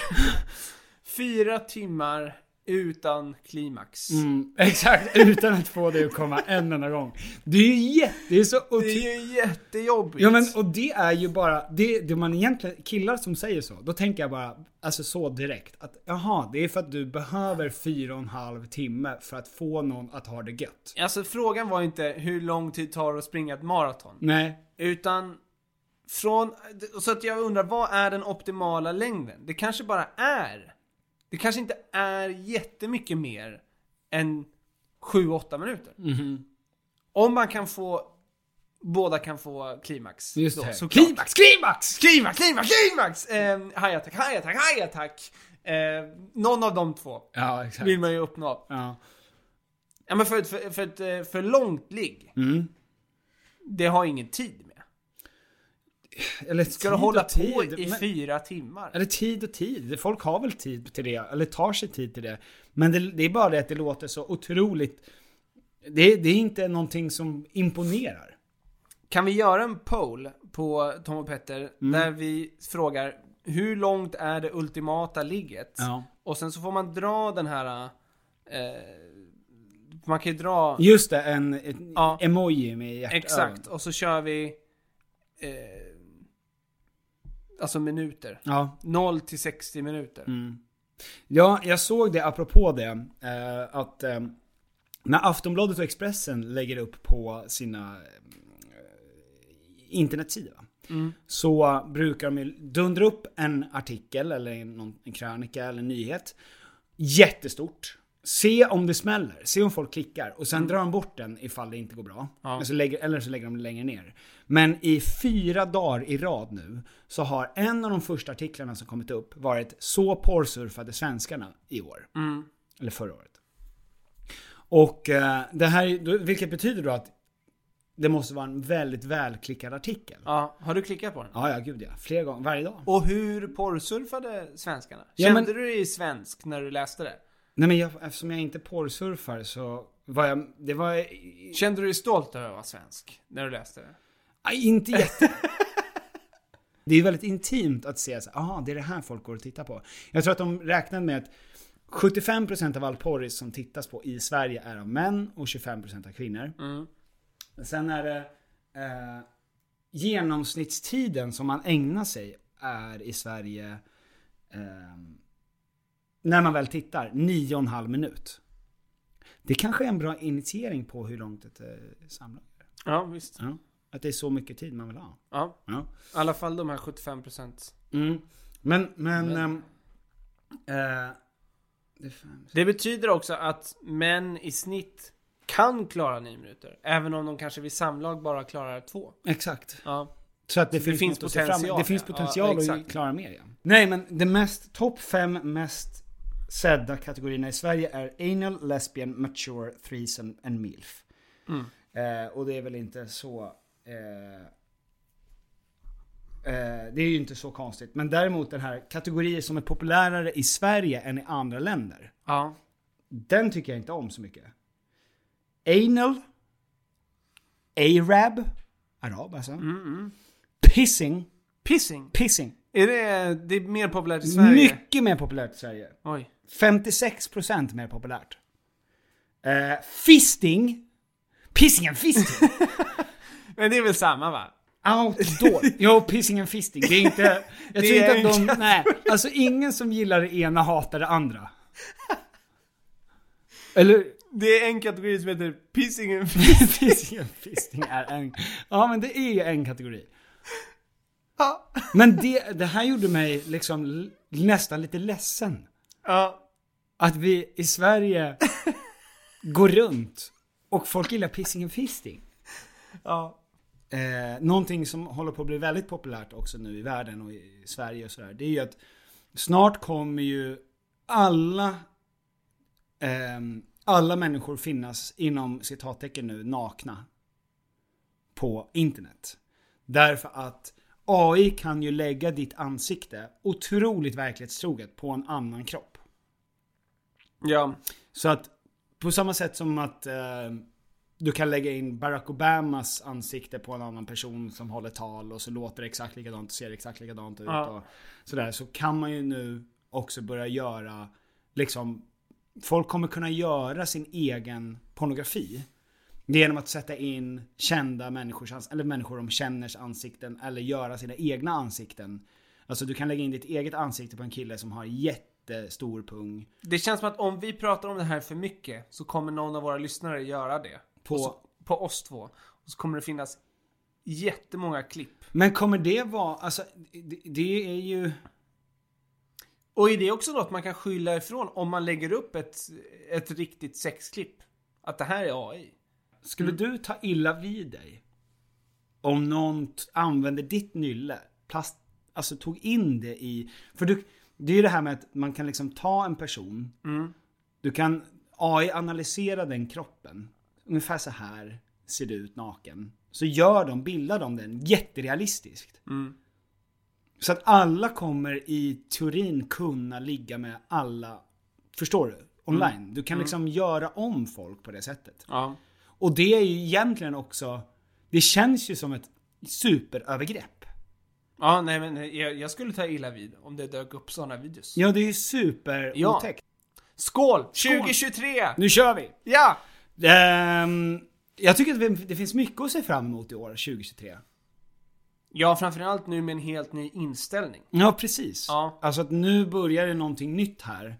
4 timmar utan klimax. Exakt, utan att få det att komma en enda gång. Det är ju jättejobbigt. Ja, men och det är ju bara det man egentligen, killar som säger så, då tänker jag bara alltså så direkt att jaha, det är för att du behöver 4,5 timme för att få någon att ha det gött. Alltså frågan var inte hur lång tid tar det att springa ett maraton. Nej. Utan så att jag undrar, vad är den optimala längden? Det kanske inte är jättemycket mer än 7-8 minuter. Om man kan få båda kan få klimax. Just då, det. såklart. Klimax! High attack. Någon av de två vill man ju uppnå. Ja, men för långt ligg. Det har ingen tid med. Eller ska du hålla på i 4 timmar? Eller tid och tid. Folk har väl tid till det. Eller tar sig tid till det. Men det är bara det att det låter så otroligt. Det är inte någonting som imponerar. Kan vi göra en poll på Tom och Petter där vi frågar hur långt är det ultimata ligget? Ja. Och sen så får man dra den här man kan ju dra just det, en emoji med hjärta. Exakt, och så kör vi alltså minuter. 0 till 60 minuter. Ja, jag såg det apropå det att när Aftonbladet och Expressen lägger upp på sina internetsidor så brukar de dundra upp en artikel eller en krönika eller en nyhet jättestort. Se om det smäller, se om folk klickar och sen drar de bort den ifall det inte går bra. Eller så lägger de längre ner. Men i 4 dagar i rad nu så har en av de första artiklarna som kommit upp varit så porrsurfade svenskarna i år. Eller förra året. Och det här, vilket betyder då att det måste vara en väldigt välklickad artikel. Ja, har du klickat på den? Ja, gud ja. Flera gånger, varje dag. Och hur porrsurfade svenskarna? Kände du dig svensk när du läste det? Nej, men eftersom jag inte porrsurfar så var jag... Kände du dig stolt över att vara svensk när du läste det? Nej, inte jätte. Det är väldigt intimt att se så, det är det här folk går och tittar på. Jag tror att de räknade med att 75% av all porr som tittas på i Sverige är av män och 25% av kvinnor. Sen är det genomsnittstiden som man ägnar sig är i Sverige när man väl tittar 9,5 minut. Det kanske är en bra initiering på hur långt ett samlag är. Ja, visst. Ja, att det är så mycket tid man vill ha. Ja. I alla fall de här 75%. Men det betyder också att män i snitt kan klara 9 minuter. Även om de kanske vid samlag bara klarar 2. Exakt. Ja. Så att det finns potential. Det finns potential att klara mer. Ja. Nej, men det topp 5 mest sedda kategorierna i Sverige är anal, lesbian, mature, threesome and milf. Och det är väl inte så... det är ju inte så konstigt. Men däremot den här kategorier som är populärare i Sverige än i andra länder. Ja. Den tycker jag inte om så mycket. Anal, Arab alltså. Pissing. Är det är mer populärt i Sverige? Mycket mer populärt i Sverige. Oj. 56% mer populärt. Fisting. Pissing and fisting. Men det är väl samma, va? Outdoor. Jo, pissing and fisting. Det är inte... Jag tror inte att de... Nej. Alltså ingen som gillar det ena hatar det andra. Eller... Det är en kategori som heter pissing and fisting. Pissing and fisting är en... Ja, men det är ju en kategori. Ja. Men det här gjorde mig liksom nästan lite ledsen. Ja. Att vi i Sverige går runt och folk gillar pissing and fisting. Ja. Någonting som håller på att bli väldigt populärt också nu i världen och i Sverige och sådär. Det är ju att snart kommer ju alla människor finnas inom citattecken nu nakna på internet. Därför att AI kan ju lägga ditt ansikte otroligt verklighetstroget på en annan kropp. Ja. Så att på samma sätt som att du kan lägga in Barack Obamas ansikte på en annan person som håller tal och så låter det exakt likadant och ser exakt likadant ut och sådär, så kan man ju nu också börja göra liksom, folk kommer kunna göra sin egen pornografi genom att sätta in kända människors eller människor de känners ansikten eller göra sina egna ansikten. Alltså du kan lägga in ditt eget ansikte på en kille som har jättestor pung. Det känns som att om vi pratar om det här för mycket så kommer någon av våra lyssnare göra det. På oss två. Och så kommer det finnas jättemånga klipp. Men kommer det vara, alltså det är ju... Och är det också något man kan skylla ifrån om man lägger upp ett riktigt sexklipp? Att det här är AI. Skulle du ta illa vid dig om någon använder ditt nylle, alltså tog in det i, för det är ju det här med att man kan liksom ta en person, du kan AI analysera den kroppen, ungefär så här ser det ut naken, så bildar de den jätterealistiskt. Så att alla kommer i teorin kunna ligga med alla, förstår du? Online. Du kan liksom göra om folk på det sättet. Ja. Och det är ju egentligen också, det känns ju som ett superövergrepp. Ja, nej men jag skulle ta illa vid om det dök upp sådana videos. Ja, det är ju superotäckt. Skål! 2023! Nu kör vi! Ja! Jag tycker att det finns mycket att se fram emot i år, 2023. Ja, framförallt nu med en helt ny inställning. Ja, precis. Ja. Alltså att nu börjar det någonting nytt här.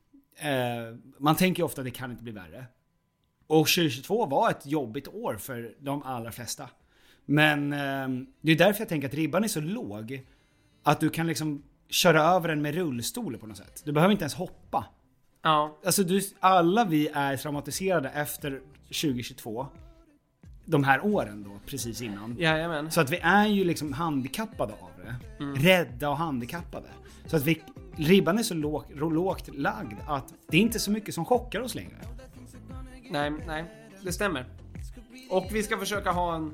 Man tänker ju ofta att det kan inte bli värre. Och 2022 var ett jobbigt år för de allra flesta. Men det är därför jag tänker att ribban är så låg att du kan liksom köra över den med rullstol på något sätt. Du behöver inte ens hoppa. Ja. Alltså alla vi är traumatiserade efter 2022. De här åren då, precis innan. Jajamän. Så att vi är ju liksom handikappade av det. Rädda och handikappade. Så att ribban är så lågt lagd att det är inte så mycket som chockar oss längre. Nej, det stämmer. Och vi ska försöka ha en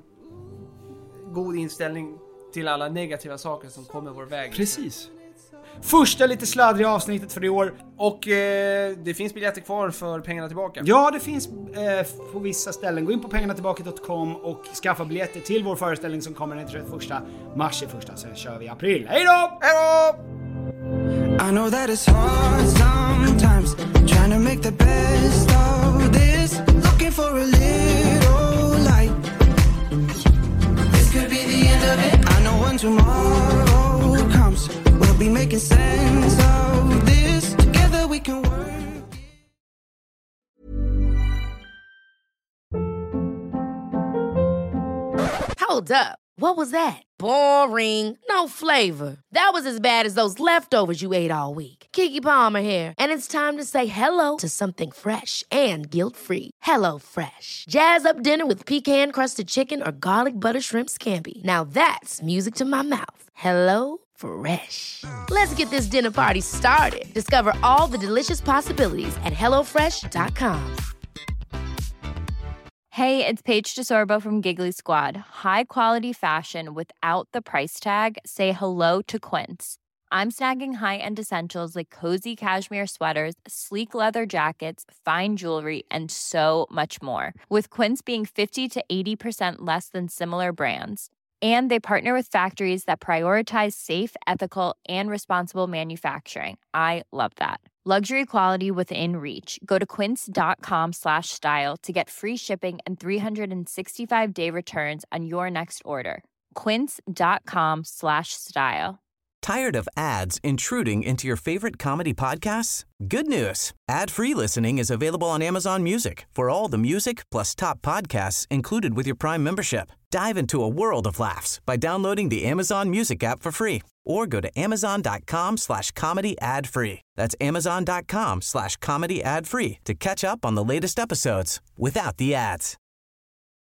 god inställning till alla negativa saker som kommer vår väg. Precis. Första lite sladdriga avsnittet för i år. Och det finns biljetter kvar för pengarna tillbaka. Ja, det finns på vissa ställen. Gå in på pengarnatillbaka.com och skaffa biljetter till vår föreställning som kommer den 31 mars i första. Sen kör vi i april. Hej då! Hej då! I know that it's hard sometimes trying to make the best of this, looking for a little light. This could be the end of it. I know when tomorrow comes, we'll be making sense of this. Together we can work. Hold up. What was that? Boring. No flavor. That was as bad as those leftovers you ate all week. Keke Palmer here, and it's time to say hello to something fresh and guilt-free. Hello Fresh. Jazz up dinner with pecan-crusted chicken or garlic butter shrimp scampi. Now that's music to my mouth. Hello Fresh. Let's get this dinner party started. Discover all the delicious possibilities at hellofresh.com. Hey, it's Paige DeSorbo from Giggly Squad. High quality fashion without the price tag. Say hello to Quince. I'm snagging high-end essentials like cozy cashmere sweaters, sleek leather jackets, fine jewelry, and so much more. With Quince being 50 to 80% less than similar brands. And they partner with factories that prioritize safe, ethical, and responsible manufacturing. I love that. Luxury quality within reach. Go to quince.com/style to get free shipping and 365-day returns on your next order. Quince.com/style. Tired of ads intruding into your favorite comedy podcasts? Good news. Ad-free listening is available on Amazon Music for all the music plus top podcasts included with your Prime membership. Dive into a world of laughs by downloading the Amazon Music app for free or go to amazon.com/comedy ad-free. That's amazon.com/comedy ad-free to catch up on the latest episodes without the ads.